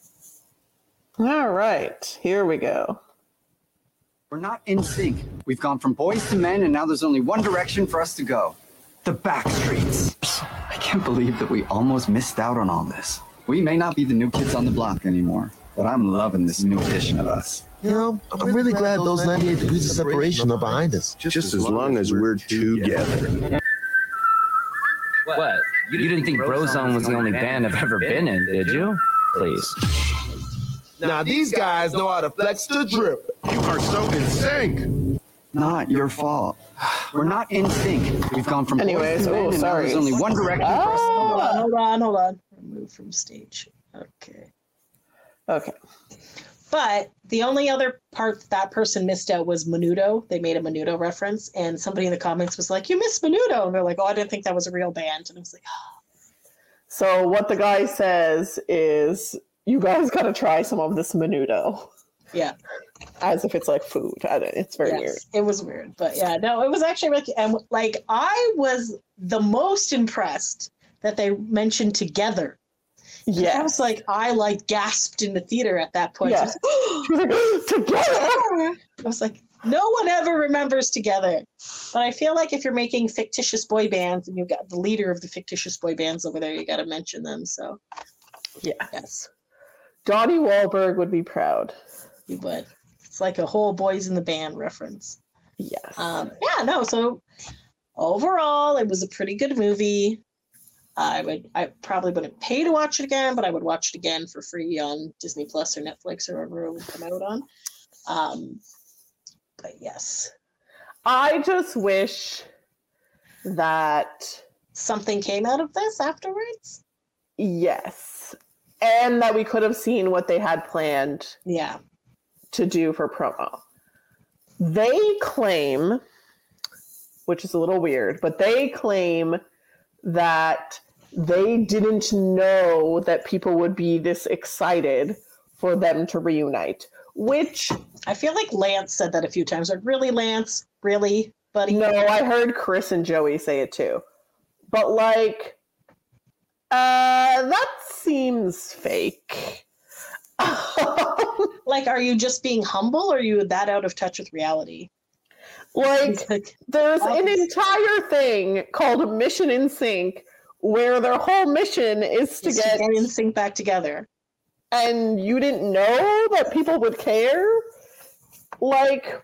all right, here we go. We're not in sync. We've gone from boys to men, and now there's only one direction for us to go. The Backstreets. I can't believe that we almost missed out on all this. We may not be the new kids on the block anymore, but I'm loving this new edition of us. You know, I'm really glad those ninety-eight degrees of separation are behind us. Just, Just as long as we're together. What? You didn't think Brozone was the only band I've ever been in, did you? Please. Now these guys know how to flex the drip. You are so in sync. Not your fault. We're not in sync. We've gone from anyways. Oh, sorry. There's only one direction oh, for us to go. Hold on, hold on, hold on. Remove from stage. Okay. Okay. But the only other part that person missed out was Menudo. They made a Menudo reference, and somebody in the comments was like, you missed Menudo. And they're like, oh, I didn't think that was a real band. And I was like, oh. So what the guy says is, you guys got to try some of this Menudo. Yeah. As if it's like food. I don't, it's very yes, weird. It was weird. But yeah, no, it was actually really, and like, I was the most impressed that they mentioned Together. Yeah, I was like, I like gasped in the theater at that point. Yeah. I was like, Together. I was like, no one ever remembers Together. But I feel like if you're making fictitious boy bands and you've got the leader of the fictitious boy bands over there, you got to mention them. So, yeah, yes, Donnie Wahlberg would be proud. He would. It's like a whole Boys in the Band reference. Yes. Um, yeah. No. So overall, it was a pretty good movie. I would, I probably wouldn't pay to watch it again, but I would watch it again for free on Disney Plus or Netflix or wherever it would come out on. Um, but yes. I just wish that something came out of this afterwards. Yes. And that we could have seen what they had planned yeah. to do for promo. They claim, which is a little weird, but they claim that they didn't know that people would be this excited for them to reunite, which I feel like Lance said that a few times. Like, really, Lance? Really, buddy? No, I heard Chris and Joey say it too. But like, uh, that seems fake. Like, are you just being humble, or are you that out of touch with reality? Like, like there's an entire thing called Mission in Sync, where their whole mission is to is get to get in sync back together. And you didn't know that people would care? Like,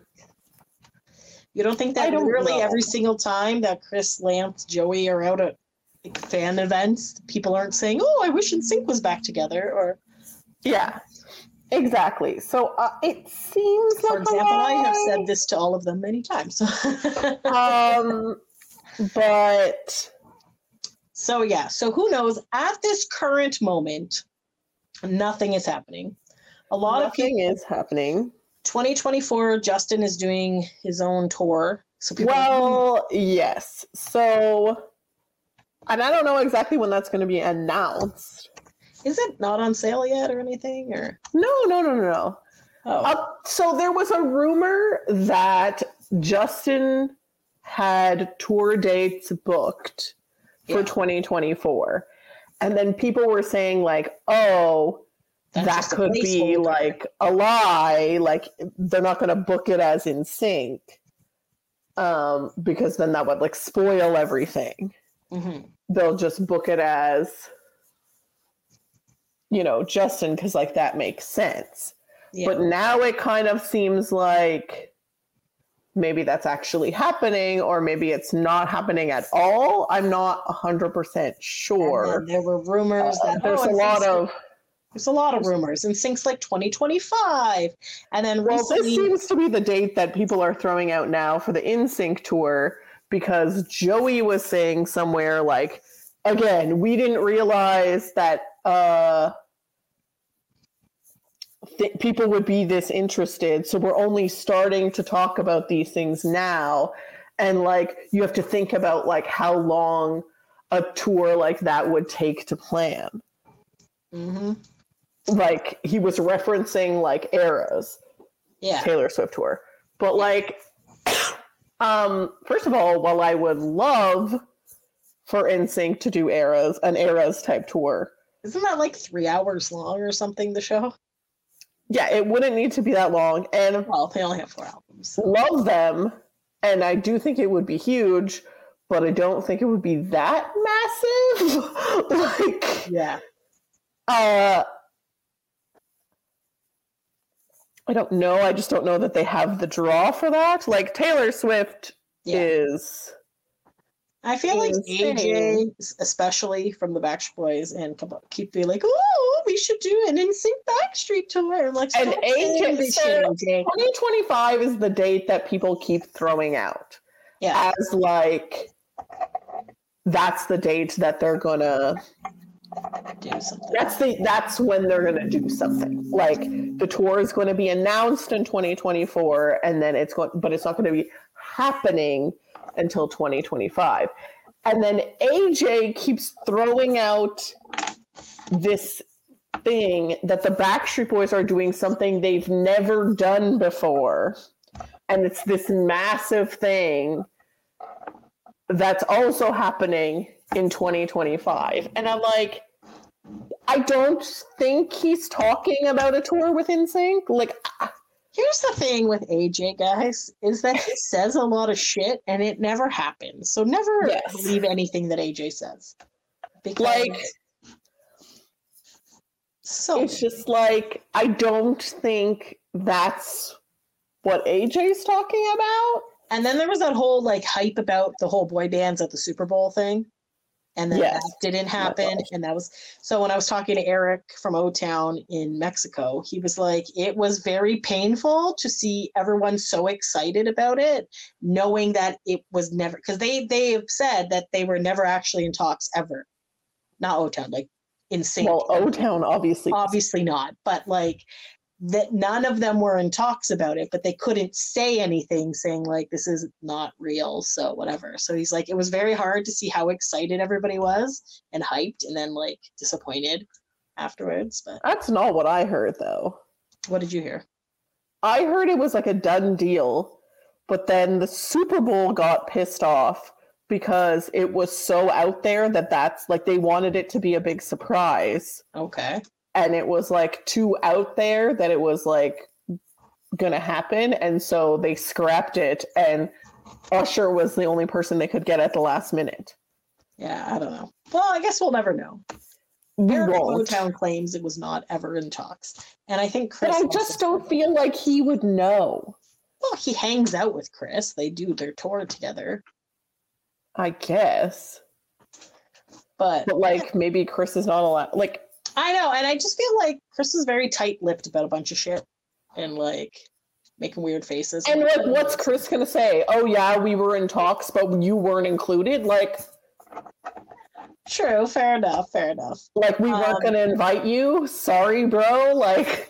you don't think that don't literally know. Every single time that Chris, Lance, Joey are out at like, fan events, people aren't saying, "Oh, I wish N Sync was back together," or yeah, exactly. So uh, it seems for like example, I have said this to all of them many times. um, but so yeah, so who knows? At this current moment, nothing is happening. A lot nothing of people is happening. twenty twenty-four, Justin is doing his own tour. So people well, are- yes. So, and I don't know exactly when that's going to be announced. Is it not on sale yet or anything? Or no, no, no, no, no. Oh. Uh, so there was a rumor that Justin had tour dates booked for yeah. twenty twenty-four, and then people were saying like, "Oh." That's that could be like a lie. Like they're not going to book it as N Sync, um, because then that would like spoil everything. Mm-hmm. They'll just book it as, you know, Justin, because like that makes sense. Yeah. But now it kind of seems like maybe that's actually happening, or maybe it's not happening at all. I'm not a hundred percent sure. There were rumors uh, that there's oh, a lot of. There's a lot of rumors, and Sync's like twenty twenty-five, and then well, recently... this seems to be the date that people are throwing out now for the N Sync tour, because Joey was saying somewhere like, again, we didn't realize that uh, th- people would be this interested, so we're only starting to talk about these things now, and like you have to think about like how long a tour like that would take to plan. Mm-hmm. Like he was referencing like Eras, yeah, Taylor Swift tour. But like, um, first of all, while I would love for N Sync to do Eras, an Eras type tour, isn't that like three hours long or something? The show, yeah, it wouldn't need to be that long. And well, they only have four albums. Love them, and I do think it would be huge, but I don't think it would be that massive. Like, yeah, uh. I don't know. I just don't know that they have the draw for that. Like Taylor Swift yeah. is. I feel insane. Like A J, especially from the Backstreet Boys, and keep being like, "Oh, we should do an N Sync Backstreet tour." I'm like, and A J, so twenty twenty-five is the date that people keep throwing out. Yeah, as like that's the date that they're gonna. Do something. That's the that's when they're gonna do something. Like the tour is going to be announced in twenty twenty-four, and then it's going, but it's not going to be happening until twenty twenty-five. And then A J keeps throwing out this thing that the Backstreet Boys are doing something they've never done before, and it's this massive thing that's also happening in twenty twenty-five. And I'm like, I don't think he's talking about a tour with N Sync. Like, here's the thing with A J, guys, is that he says a lot of shit and it never happens. So never yes. believe anything that A J says. Because like, so it's just like, I don't think that's what A J's talking about. And then there was that whole like hype about the whole boy bands at the Super Bowl thing. And then Yes. that didn't happen. And that was so when I was talking to Eric from O-Town in Mexico, he was like, it was very painful to see everyone so excited about it, knowing that it was never, because they they have said that they were never actually in talks ever. Not O-Town, like in sync. Well, O-Town obviously. Obviously not, but like that none of them were in talks about it, but they couldn't say anything saying like this is not real, so whatever. So he's like, it was very hard to see how excited everybody was and hyped and then like disappointed afterwards. But That's not what I heard though. what did you hear? I heard it was like a done deal, but then the Super Bowl got pissed off because it was so out there that that's like they wanted it to be a big surprise. Okay. And it was like too out there that it was like gonna happen, and so they scrapped it, and Usher was the only person they could get at the last minute. Yeah, I don't know. Well, I guess we'll never know. We Eric won't. O-Town claims it was not ever in talks. And I think Chris But I also just said don't that. feel like he would know. Well, he hangs out with Chris. They do their tour together. I guess. But But like maybe Chris is not allowed, like I know, and I just feel like Chris is very tight-lipped about a bunch of shit and like making weird faces. and like what's Chris gonna say? Oh yeah, we were in talks, but you weren't included? Like True, fair enough, fair enough. like we weren't Um, gonna invite you? Sorry, bro. Like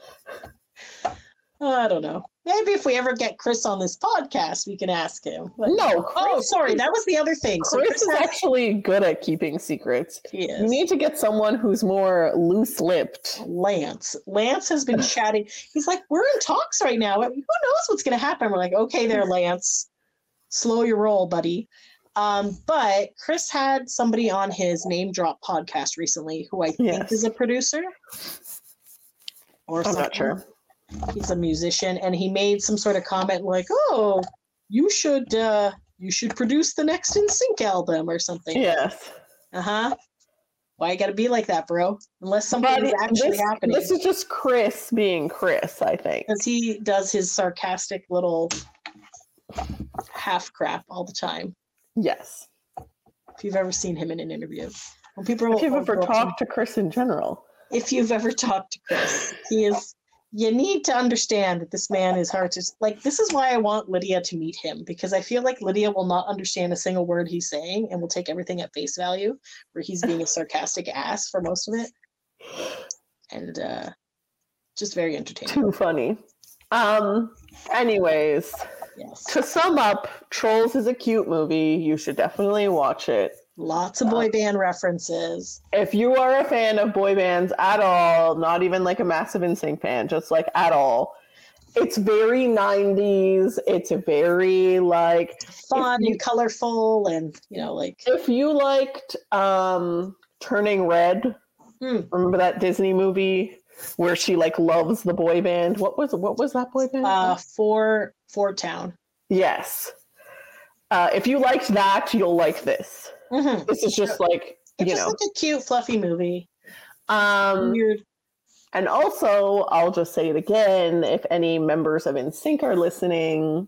I don't know. Maybe if we ever get Chris on this podcast, we can ask him. But- no, oh, Chris- sorry, that was the other thing. So Chris is has- actually good at keeping secrets. He is. You need to get someone who's more loose-lipped. Lance. Lance has been chatting. He's like, we're in talks right now. Who knows what's going to happen? We're like, okay, there, Lance. Slow your roll, buddy. Um, but Chris had somebody on his Name Drop podcast recently who I think Yes. is a producer. Or I'm not something. sure. He's a musician, and he made some sort of comment like, oh, you should uh, you should produce the next N Sync album or something. Yes. Uh-huh. Why you gotta be like that, bro? Unless something is But actually this, happening. this is just Chris being Chris, I think. Because he does his sarcastic little half crap all the time. Yes. If you've ever seen him in an interview. When people If you've ever go up to- talked to Chris in general. if you've ever talked to Chris, he is you need to understand that this man is hard to like. This is why I want Lydia to meet him, because I feel like Lydia will not understand a single word he's saying and will take everything at face value, where he's being a sarcastic ass for most of it. And uh just very entertaining. Too funny. Um, anyways, Yes. to sum up, Trolls is a cute movie. You should definitely watch it. Lots of boy band references. If you are a fan of boy bands at all, not even like a massive N Sync fan, just like at all, it's very nineties. It's very like Fun and colorful, and you know, like if you liked um Turning Red, Hmm. remember that Disney movie where she like loves the boy band? What was what was that boy band? uh for for town. Yes. Uh, if you liked that, you'll like this. Mm-hmm. This is just like It's you just know. like a cute, fluffy movie. Um, Weird. and also, I'll just say it again: if any members of N Sync are listening,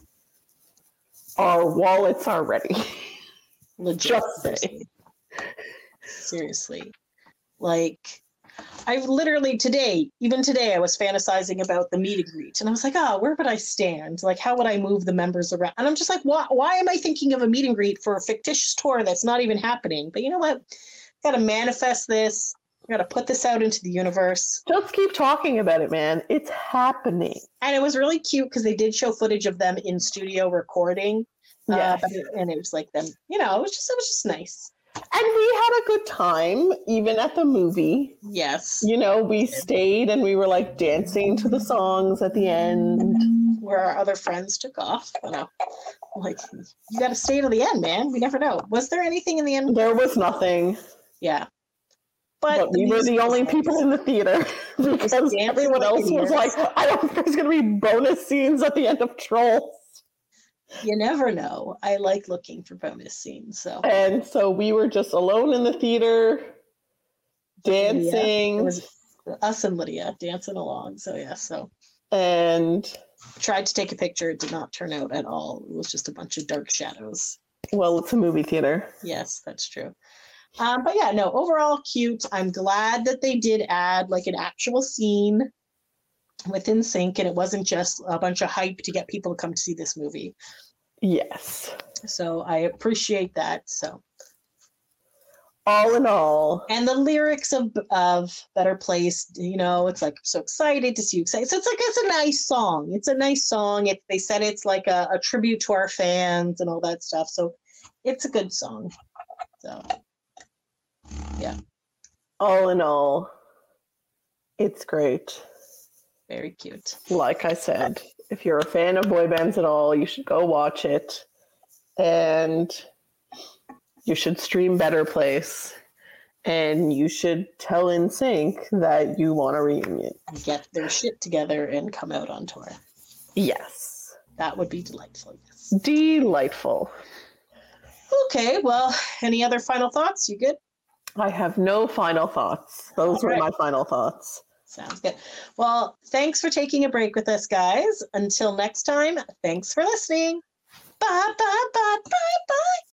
our wallets are ready. Legit. Just say. Seriously. Seriously. Like, I literally today, even today, I was fantasizing about the meet and greet. And I was like, oh, where would I stand? Like, how would I move the members around? And I'm just like, why, why am I thinking of a meet and greet for a fictitious tour that's not even happening? But you know what? Got to manifest this. Got to put this out into the universe. Just keep talking about it, man. It's happening. And it was really cute because they did show footage of them in studio recording. Uh, Yes. but it, and it was like them, you know, it was just, it was just nice. And we had a good time, even at the movie. Yes. You know, we stayed and we were like dancing to the songs at the end. Where our other friends took off. You know, like, you got to stay to the end, man. We never know. Was there anything in the end? There was nothing. Yeah. But, But, we were the only people in the theater because dancing everyone like else was idiots. like, I don't think there's going to be bonus scenes at the end of Trolls. You never know. I like looking for bonus scenes. So And so we were just alone in the theater, dancing. It was us and Lydia dancing along. So yeah, so and tried to take a picture. It did not turn out at all. It was just a bunch of dark shadows. well, it's a movie theater. Yes, that's true. Um, but yeah, no, overall cute. I'm glad that they did add like an actual scene with N Sync, and it wasn't just a bunch of hype to get people to come to see this movie. Yes. So I appreciate that. So all in all, and the lyrics of of Better Place, you know, it's like so excited to see you excited. So it's like it's a nice song. It's a nice song. It, they said it's like a, a tribute to our fans and all that stuff. So it's a good song. So yeah. All in all, it's great. Very cute. Like I said, if you're a fan of boy bands at all, you should go watch it. And you should stream Better Place. And you should tell N Sync that you want a reunion. Get their shit together and come out on tour. Yes. That would be delightful. Yes. Delightful. Okay, well, any other final thoughts? You good? I have no final thoughts. Those All were right. my final thoughts. Sounds good. Well, thanks for taking a break with us, guys. Until next time, thanks for listening. Bye, bye, bye, bye, bye.